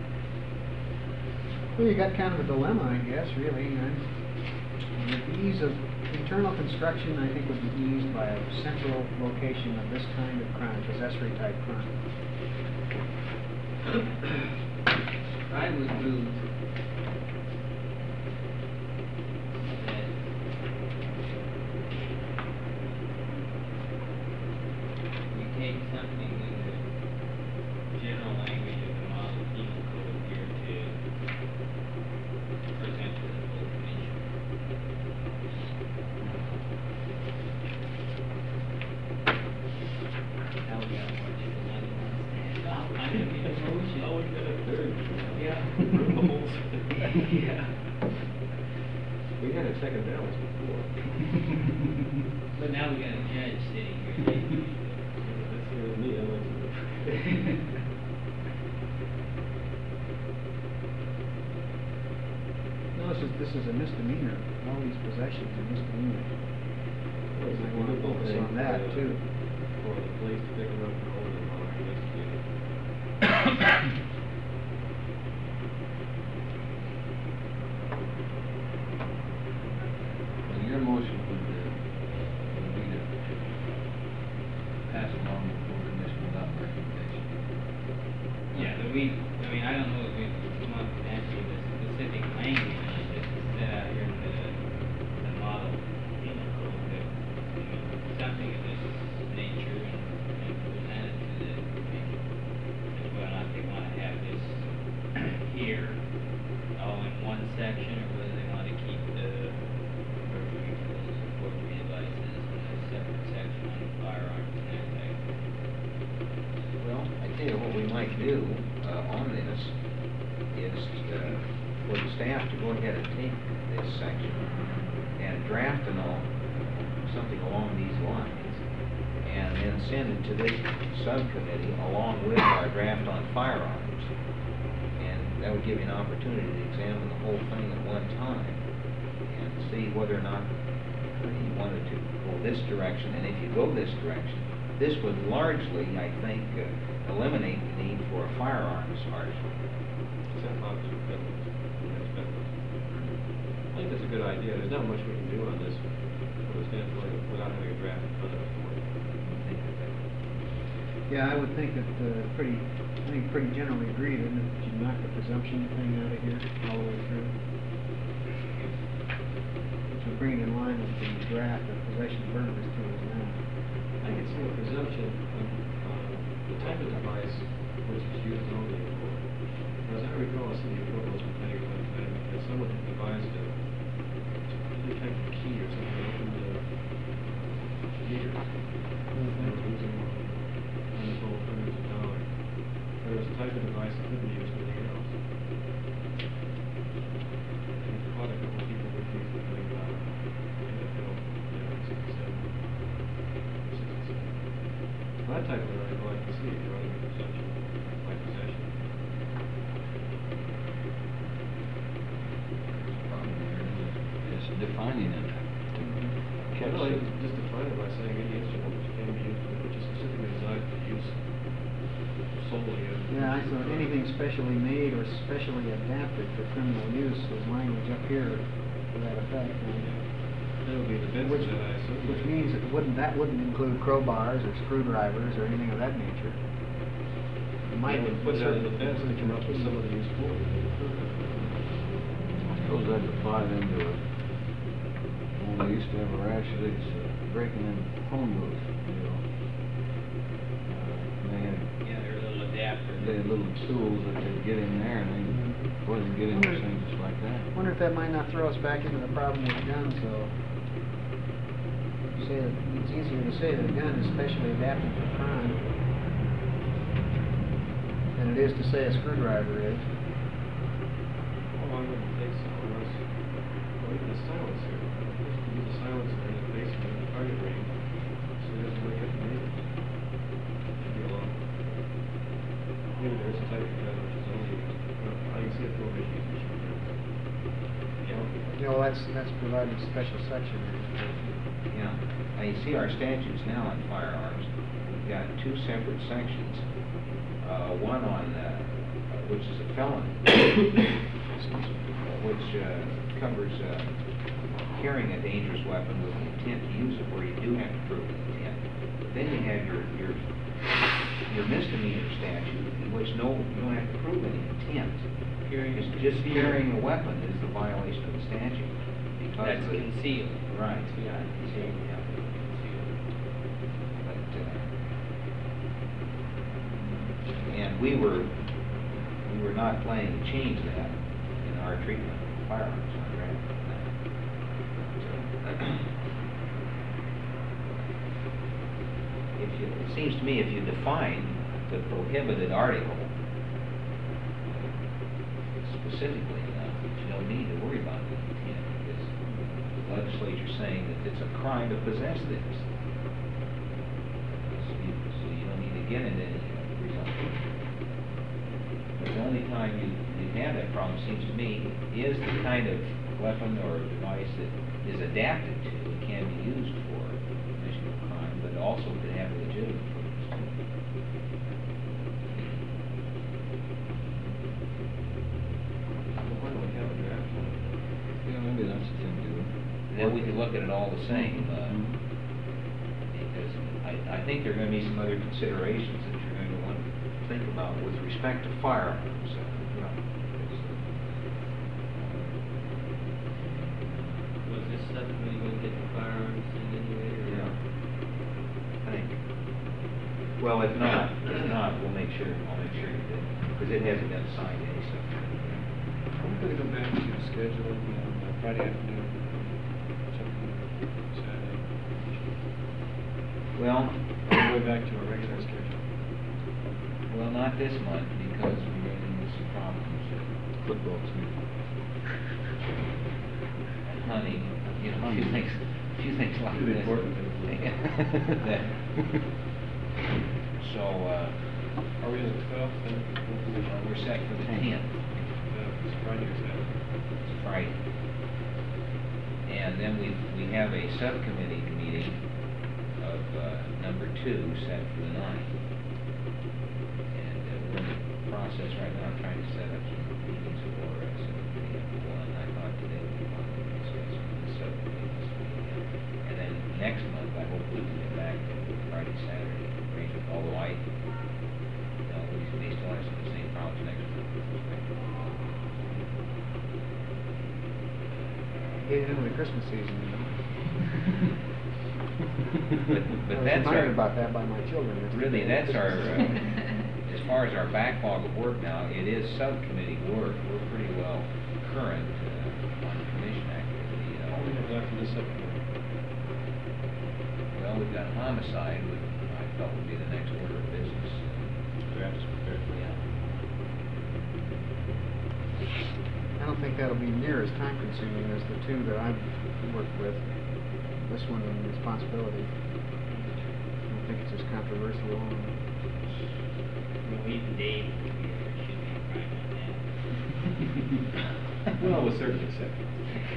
Speaker 1: Well, you got kind of a dilemma, I guess, really, and the ease of internal construction, I think, would be eased by a central location of this kind of crime, possessory type crime.
Speaker 3: I would move that we take something in the general language of the model penal code here to present to the full commission. I didn't get a motion.
Speaker 4: Oh, we got a third.
Speaker 3: Yeah.
Speaker 4: Rules.
Speaker 3: Yeah.
Speaker 4: We had a second balance before.
Speaker 3: But now we got a judge sitting here.
Speaker 4: That's here me, I like to.
Speaker 1: No, this is, this is a misdemeanor. All these possessions are misdemeanors.
Speaker 4: Well, it's a
Speaker 1: I want to
Speaker 4: wonderful
Speaker 1: focus
Speaker 4: thing
Speaker 1: on that,
Speaker 4: for the-
Speaker 1: too.
Speaker 4: For the police to pick them up and hold them while they're investigating.
Speaker 8: Well, your motion would, uh, would be to pass along the full commission without recommendation.
Speaker 3: Yeah, but we, I mean, I don't know if we come up with actually the specific language that's set out here in the, the model penal code, that, you know, something of this nature and, and present it to the commission. As well, if they wanna have this here, all in one section, or whether they wanna keep the burglary tools and forgery devices in a separate section on firearms and that type of thing.
Speaker 2: Well, I tell you what we might do, uh, on this is, uh, for the staff to go ahead and take this section and draft and all, something along these lines, and then send it to this subcommittee along with our draft on firearms. And that would give you an opportunity to examine the whole thing at one time and see whether or not you wanted to go this direction. And if you go this direction, this would largely, I think, uh, eliminate the need for a firearms article.
Speaker 4: Except obviously peddlers. That's peddlers. I think that's a good idea. There's not much we can do on this from the standpoint of without having a draft in front of us.
Speaker 1: Yeah, I would think that, uh, pretty, I think pretty generally agreed, isn't it, that you knock the presumption thing out of here all the way through? Which would bring it in line with the draft of possession of burglary tools now.
Speaker 4: I can see a presumption of, uh, the type of device which is used only for, as I recall, a city of Fort Worth complaining about the fact that someone had devised a particular type of key or something to open the meter. They were losing untold hundreds of dollars. There was a type of device that couldn't be used for anything else. And it caught a couple of people with these complaining about it. In the film, you know, sixty-seven. sixty-seven. Well, that type of article I can see, if you're running a presumption by possession.
Speaker 8: Problem there is, is defining it. to catch
Speaker 4: No,
Speaker 8: it.
Speaker 4: you just define it by saying any instrument which can be used, which is specifically designed for use solely of.
Speaker 1: Yeah, I thought anything specially made or specially adapted for criminal use was language up here to that effect. and-
Speaker 4: That would be the best
Speaker 1: Which,
Speaker 4: that I assume.
Speaker 1: which means it wouldn't, that wouldn't include crowbars or screwdrivers or anything of that nature. It might
Speaker 4: Might would put that in the fence to come up with some of the use for it.
Speaker 6: I suppose that'd apply then to it. When they used to have a rash of these uh, breaking in home booths, you know. Uh, They had,
Speaker 3: Yeah, they're a little adapter.
Speaker 6: they had little tools that they'd get in there and they, boy, they'd get into things just like that.
Speaker 1: I wonder if that might not throw us back into the problem with guns, though. Say that it's easier to say that a gun is specially adapted for crime than it is to say a screwdriver is.
Speaker 4: Oh, I wouldn't think so, unless, well, even the silencer, you use a silencer in the basement in the target range, so it doesn't wake up the neighbors. Should be a law. Maybe there's a type of gun which is only, well, I can see a prohibition for machine guns.
Speaker 1: You know, that's, that's provided a special section.
Speaker 2: Yeah, now you see our statutes now on firearms, we've got two separate sections. Uh, one on, uh, which is a felony, which, uh, covers, uh, carrying a dangerous weapon with the intent to use it where you do have to prove an intent. But then you have your, your, your misdemeanor statute, in which no, you don't have to prove any intent.
Speaker 3: Carrying
Speaker 2: It's just carrying a weapon is the violation of the statute. because
Speaker 3: That's
Speaker 2: the-
Speaker 3: concealed.
Speaker 2: Right, yeah, concealed, yeah. But, uh, and we were, we were not planning to change that in our treatment of firearms on draft. If if you, it seems to me if you define the prohibited article specifically enough, that you don't need to worry about the intent, because the legislature's saying that it's a crime to possess this. So you, so you don't need to get into any presumption. But the only time you, you have that problem, seems to me, is the kind of weapon or device that is adapted to, it can be used for commission of crime, but it also could have a legitimate purpose too.
Speaker 4: Why don't we have a draft on it?
Speaker 6: Yeah, maybe that's the thing to do.
Speaker 2: And then we could look at it all the same, uh,
Speaker 6: Mhm.
Speaker 2: because I, I think there are gonna be some other considerations that you're going to want to think about with respect to firearms. uh, because,
Speaker 3: Was this subcommittee gonna get the firearms in anyway, or?
Speaker 2: Yeah. I think. Well, if not, if not, we'll make sure, I'll make sure you do, because it hasn't been signed any stuff.
Speaker 4: Are we gonna go back to scheduling on uh, Friday afternoon? Something Saturday?
Speaker 2: Well,
Speaker 4: Or go back to our regular schedule?
Speaker 2: well, not this month, because we're running into some problems.
Speaker 6: Football season.
Speaker 2: Honey, you know, a few things, a few things like
Speaker 4: Really
Speaker 2: this.
Speaker 4: important.
Speaker 2: That- So, uh,
Speaker 4: Are we on the twelfth then?
Speaker 2: uh, we're set for the tenth,
Speaker 4: Uh, it's Friday or Saturday?
Speaker 2: it's Friday. And then we, we have a subcommittee meeting of, uh, number two set for the ninth. And uh, we're in the process right now of trying to set up some meetings for uh, subcommittee number one. I thought today would be fun to discuss the subcommittee this weekend. And then next month, I hope we can get back to Friday, Saturday arrangement, although I, you know, we may still have some of the same problems next month with respect to.
Speaker 1: Get into the Christmas season, you know.
Speaker 2: But, but that's
Speaker 1: I was
Speaker 2: our.
Speaker 1: reminded about that by my children.
Speaker 2: Really, that's our, uh, as far as our backlog of work now, it is subcommittee work. We're pretty well current uh, on commission activity. uh,
Speaker 4: All we have left in this subcommittee.
Speaker 2: Well, we've got homicide, which I felt would be the next order of business.
Speaker 4: Draft is prepared.
Speaker 2: Yeah.
Speaker 1: I don't think that'll be near as time consuming as the two that I've worked with. This one in responsibility. I don't think it's as controversial.
Speaker 3: Well, even Dave should be right on that.
Speaker 4: Well, with certain exceptions.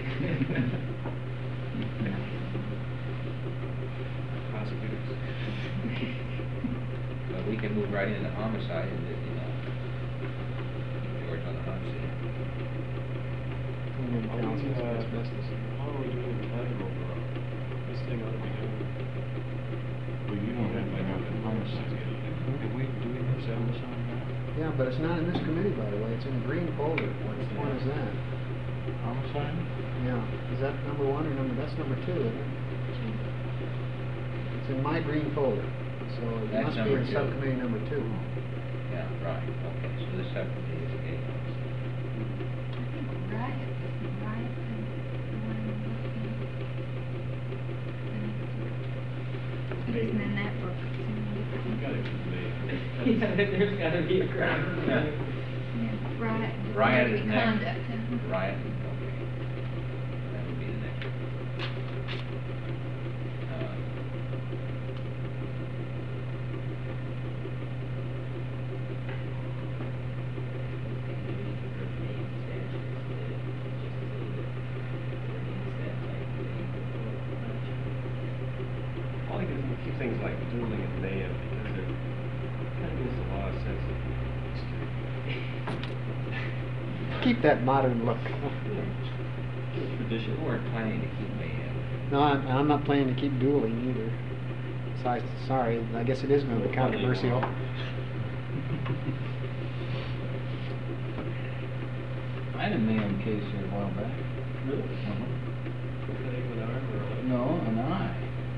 Speaker 4: Prosecutors.
Speaker 2: But we can move right into homicide and, you know, George on the hot seat.
Speaker 1: Indian
Speaker 4: Are we,
Speaker 1: councils,
Speaker 4: uh,
Speaker 1: asbestos.
Speaker 4: How are we doing in time overall? This thing ought to be done.
Speaker 6: Well, you don't have to have a homicide.
Speaker 4: Did we, do we have seven on that?
Speaker 1: Yeah, but it's not in this committee, by the way. It's in the green folder. Which one is that?
Speaker 6: Homicide?
Speaker 1: Yeah. Is that number one or number, that's number two, isn't it? It's in my green folder. So it
Speaker 2: That's
Speaker 1: must be
Speaker 2: number
Speaker 1: in
Speaker 2: two.
Speaker 1: subcommittee number two.
Speaker 2: Yeah, right, okay, so this subcommittee is gay.
Speaker 7: Riot, riot, and the one in the It isn't in that book. It's in a different
Speaker 4: We
Speaker 7: one.
Speaker 4: got it from May.
Speaker 3: Yeah, there's gotta be a crime.
Speaker 2: Yeah.
Speaker 7: Yeah, riot.
Speaker 2: Riot
Speaker 7: disorderly
Speaker 2: is next.
Speaker 7: conduct.
Speaker 2: Riot, okay. That would be the next one. Uh,
Speaker 4: All I can do is keep things like dueling and mayhem because they're, kind of gives a lot of sense of history.
Speaker 1: Keep that modern look.
Speaker 4: Tradition.
Speaker 2: We weren't planning to keep mayhem.
Speaker 1: No, I'm, I'm not planning to keep dueling either. So I, sorry, I guess it is going to be controversial.
Speaker 6: I had a mayhem case here a while back.
Speaker 4: Really?
Speaker 6: Uh-huh.
Speaker 4: Leg with arm or a leg?
Speaker 6: No, an eye.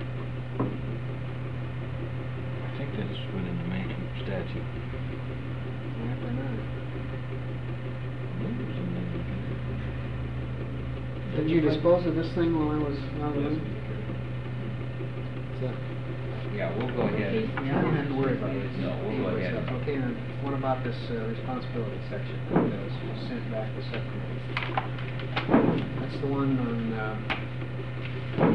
Speaker 6: I think that's within the Manson statute.
Speaker 1: After nine.
Speaker 6: I believe it was in there.
Speaker 1: Did you dispose of this thing while I was out of the
Speaker 4: Yes,
Speaker 1: room?
Speaker 4: we can.
Speaker 1: Is that-
Speaker 2: Yeah, Yeah, we'll go ahead. and-
Speaker 1: Yeah, I don't have to worry about it.
Speaker 2: No, we'll go ahead. and-
Speaker 1: Okay, and what about this uh, responsibility section that was sent back to subcommittee? That's the one on, uh,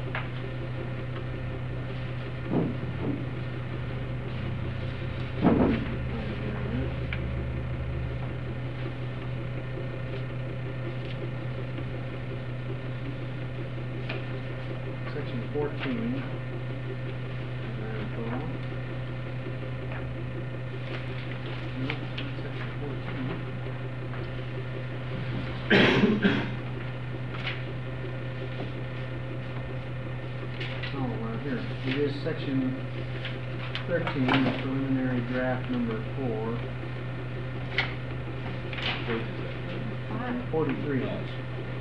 Speaker 1: section fourteen. As I recall. No, section fourteen. Oh, uh, here, it is section thirteen, the preliminary draft number four,
Speaker 4: Page is that?
Speaker 7: Five.
Speaker 1: forty-three.
Speaker 2: No, it's-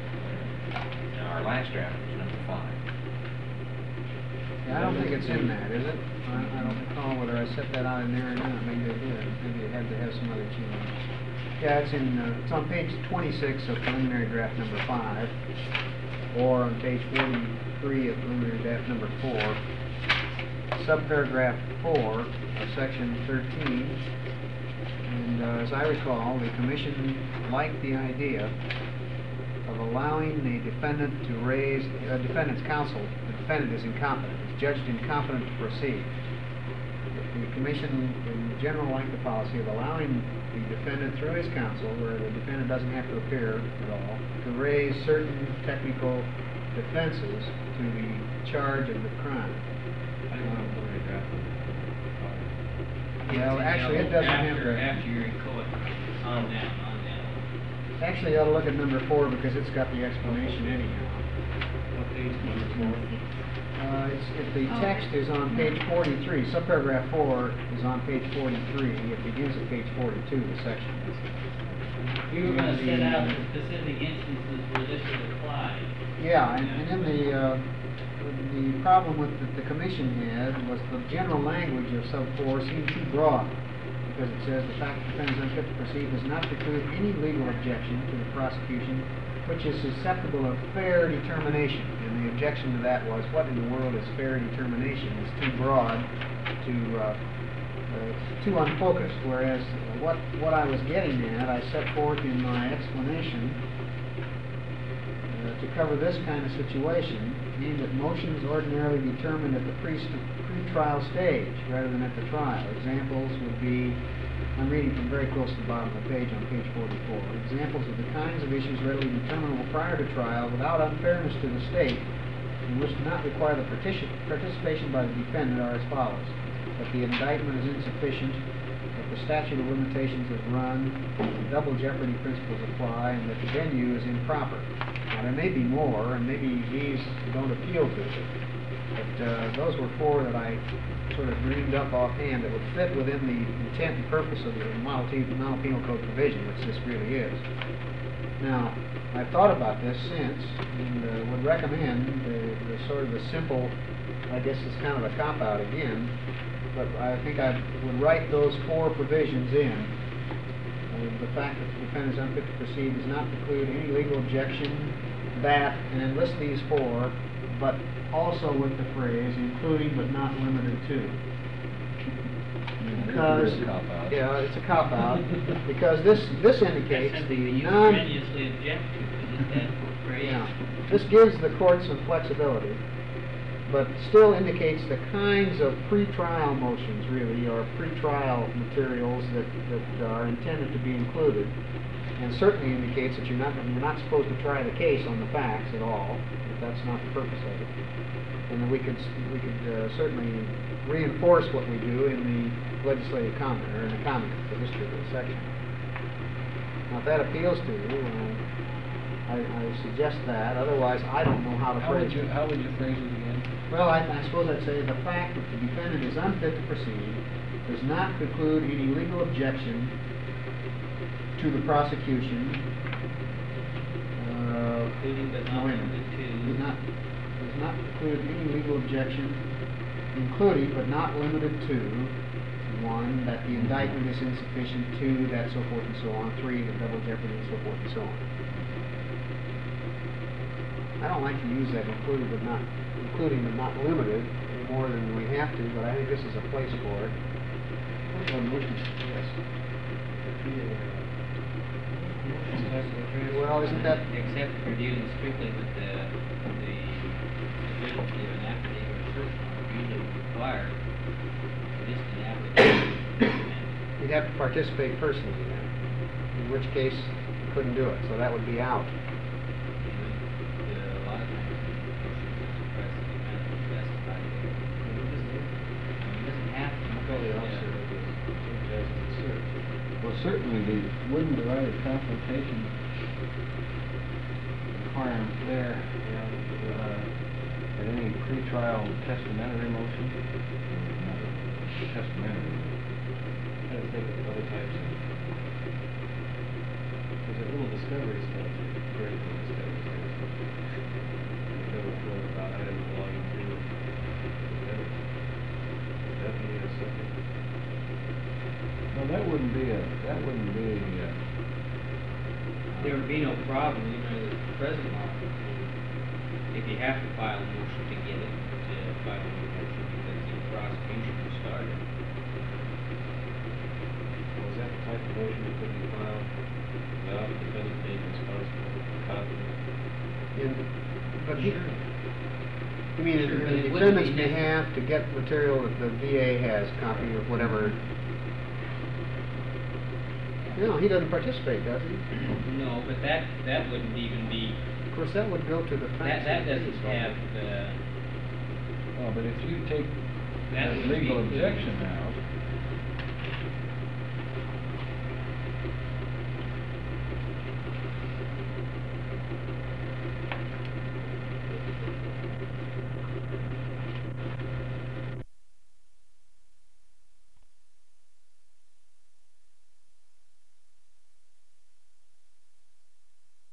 Speaker 2: Now, our last draft was number five.
Speaker 1: Yeah, I don't think it's in that, is it? I, I don't recall whether I set that out in there or not, maybe I did, maybe it had to have some other change. Yeah, it's in, uh, it's on page twenty-six of preliminary draft number five, or on page forty-three of preliminary draft number four, subparagraph four of section thirteen. And, uh, as I recall, the commission liked the idea of allowing the defendant to raise, uh, defendant's counsel, the defendant is incompetent, is judged incompetent to proceed. The commission in general liked the policy of allowing the defendant through his counsel, where the defendant doesn't have to appear at all, to raise certain technical defenses to the charge of the crime.
Speaker 4: I didn't know where they drafted it.
Speaker 1: Well, actually, it doesn't have
Speaker 3: After,
Speaker 1: to.
Speaker 3: after you record, on down, on down.
Speaker 1: Actually, you ought to look at number four because it's got the explanation anyhow.
Speaker 4: What page, number four?
Speaker 1: Uh, it's, if the text is on page forty-three, subparagraph four is on page forty-three, it begins at page forty-two, the section.
Speaker 3: We were gonna set out the specific instances where this would apply.
Speaker 1: Yeah, and, and then the, uh, the problem with, that the commission had was the general language of sub four seemed too broad. Because it says the fact that the defendant is unfit to proceed does not preclude any legal objection to the prosecution which is susceptible of fair determination. And the objection to that was, what in the world is fair determination? It's too broad, too, uh, uh, too unfocused. Whereas uh, what, what I was getting at, I set forth in my explanation uh, to cover this kind of situation, meaning that motions ordinarily determined at the pre pre-trial stage rather than at the trial. Examples would be, I'm reading from very close to the bottom of the page on page forty-four. Examples of the kinds of issues readily determinable prior to trial without unfairness to the state and which do not require the partici- participation by the defendant are as follows. That the indictment is insufficient, that the statute of limitations is run, double jeopardy principles apply, and that the venue is improper. Now, there may be more, and maybe these don't appeal to it, but uh, those were four that I sort of dreamed up offhand that would fit within the intent and purpose of the model, T, model penal code provision, which this really is. Now, I've thought about this since, and uh, would recommend the, the sort of the simple, I guess it's kind of a cop-out again, but I think I would write those four provisions in. Uh, the fact that the defendant is unfit to proceed does not preclude any legal objection, that, and then list these four, but also with the phrase, including but not limited to. Because,
Speaker 8: It's a cop-out.
Speaker 1: yeah, it's a cop-out, because this, this
Speaker 3: That's
Speaker 1: indicates
Speaker 3: something that
Speaker 1: the
Speaker 3: you
Speaker 1: non...
Speaker 3: strenuously object to, is that phrase.
Speaker 1: Yeah, this gives the court some flexibility, but still indicates the kinds of pre-trial motions, really, or pre-trial materials that, that are intended to be included, and certainly indicates that you're not, you're not supposed to try the case on the facts at all, if that's not the purpose of it. And then we could, we could uh, certainly reinforce what we do in the legislative comment, or in the comment, the history of the section. Now, if that appeals to you, uh, I, I suggest that. Otherwise, I don't know how to
Speaker 8: How would
Speaker 1: phrase
Speaker 8: you,
Speaker 1: it.
Speaker 8: how would you phrase it again?
Speaker 1: Well, I, I suppose I'd say the fact that the defendant is unfit to proceed does not preclude any legal objection to the prosecution. Uh,
Speaker 3: Including but
Speaker 1: no,
Speaker 3: not
Speaker 1: wait a minute.
Speaker 3: limited to.
Speaker 1: Does not, does not preclude any legal objection, including but not limited to, one, that the indictment is insufficient, two, that so forth and so on, three, the double jeopardy, and so forth and so on. I don't like to use that including but not, including but not limited.
Speaker 9: more than we have to, but I think this is a place for it. Well, isn't that,
Speaker 3: Except if you're dealing strictly with the, the sufficiency of an affidavit or search warrant, usually would require this an application.
Speaker 9: you'd have to participate personally then, in which case you couldn't do it, so that would be out.
Speaker 3: A lot of times, motions to suppress the event is justified. I mean, it doesn't have to.
Speaker 6: Tell the officer
Speaker 3: Yeah.
Speaker 6: that the search. Well, certainly the, wouldn't the right of confrontation requirement there, uh, at any pretrial testamentary motion? Not testamentary.
Speaker 4: I think of other types of, there's a little discovery statute, very little discovery statute. The federal code about items belonging to the debtor. Would that be a subject?
Speaker 6: No, that wouldn't be a, that wouldn't be a, uh,
Speaker 3: There would be no problem, even under the present law, if you have to file a motion to get it, to file a motion because the prosecution was started.
Speaker 4: Was that the type of motion that could be filed without the defendant being responsible for copying?
Speaker 9: In- But he, you mean, in
Speaker 3: Sure,
Speaker 9: in
Speaker 3: but
Speaker 9: the
Speaker 3: it wouldn't
Speaker 9: defendant's
Speaker 3: be necessary.
Speaker 9: behalf to get material that the D A has, copy of whatever? No, he doesn't participate, does he?
Speaker 3: No, but that, that wouldn't even be,
Speaker 9: Of course, that would go to the
Speaker 3: that,
Speaker 9: facts.
Speaker 3: that
Speaker 9: of the
Speaker 3: doesn't
Speaker 9: case.
Speaker 3: have, uh,
Speaker 6: well, but if you take
Speaker 3: That
Speaker 6: that
Speaker 3: would
Speaker 6: legal
Speaker 3: be-
Speaker 6: objection out,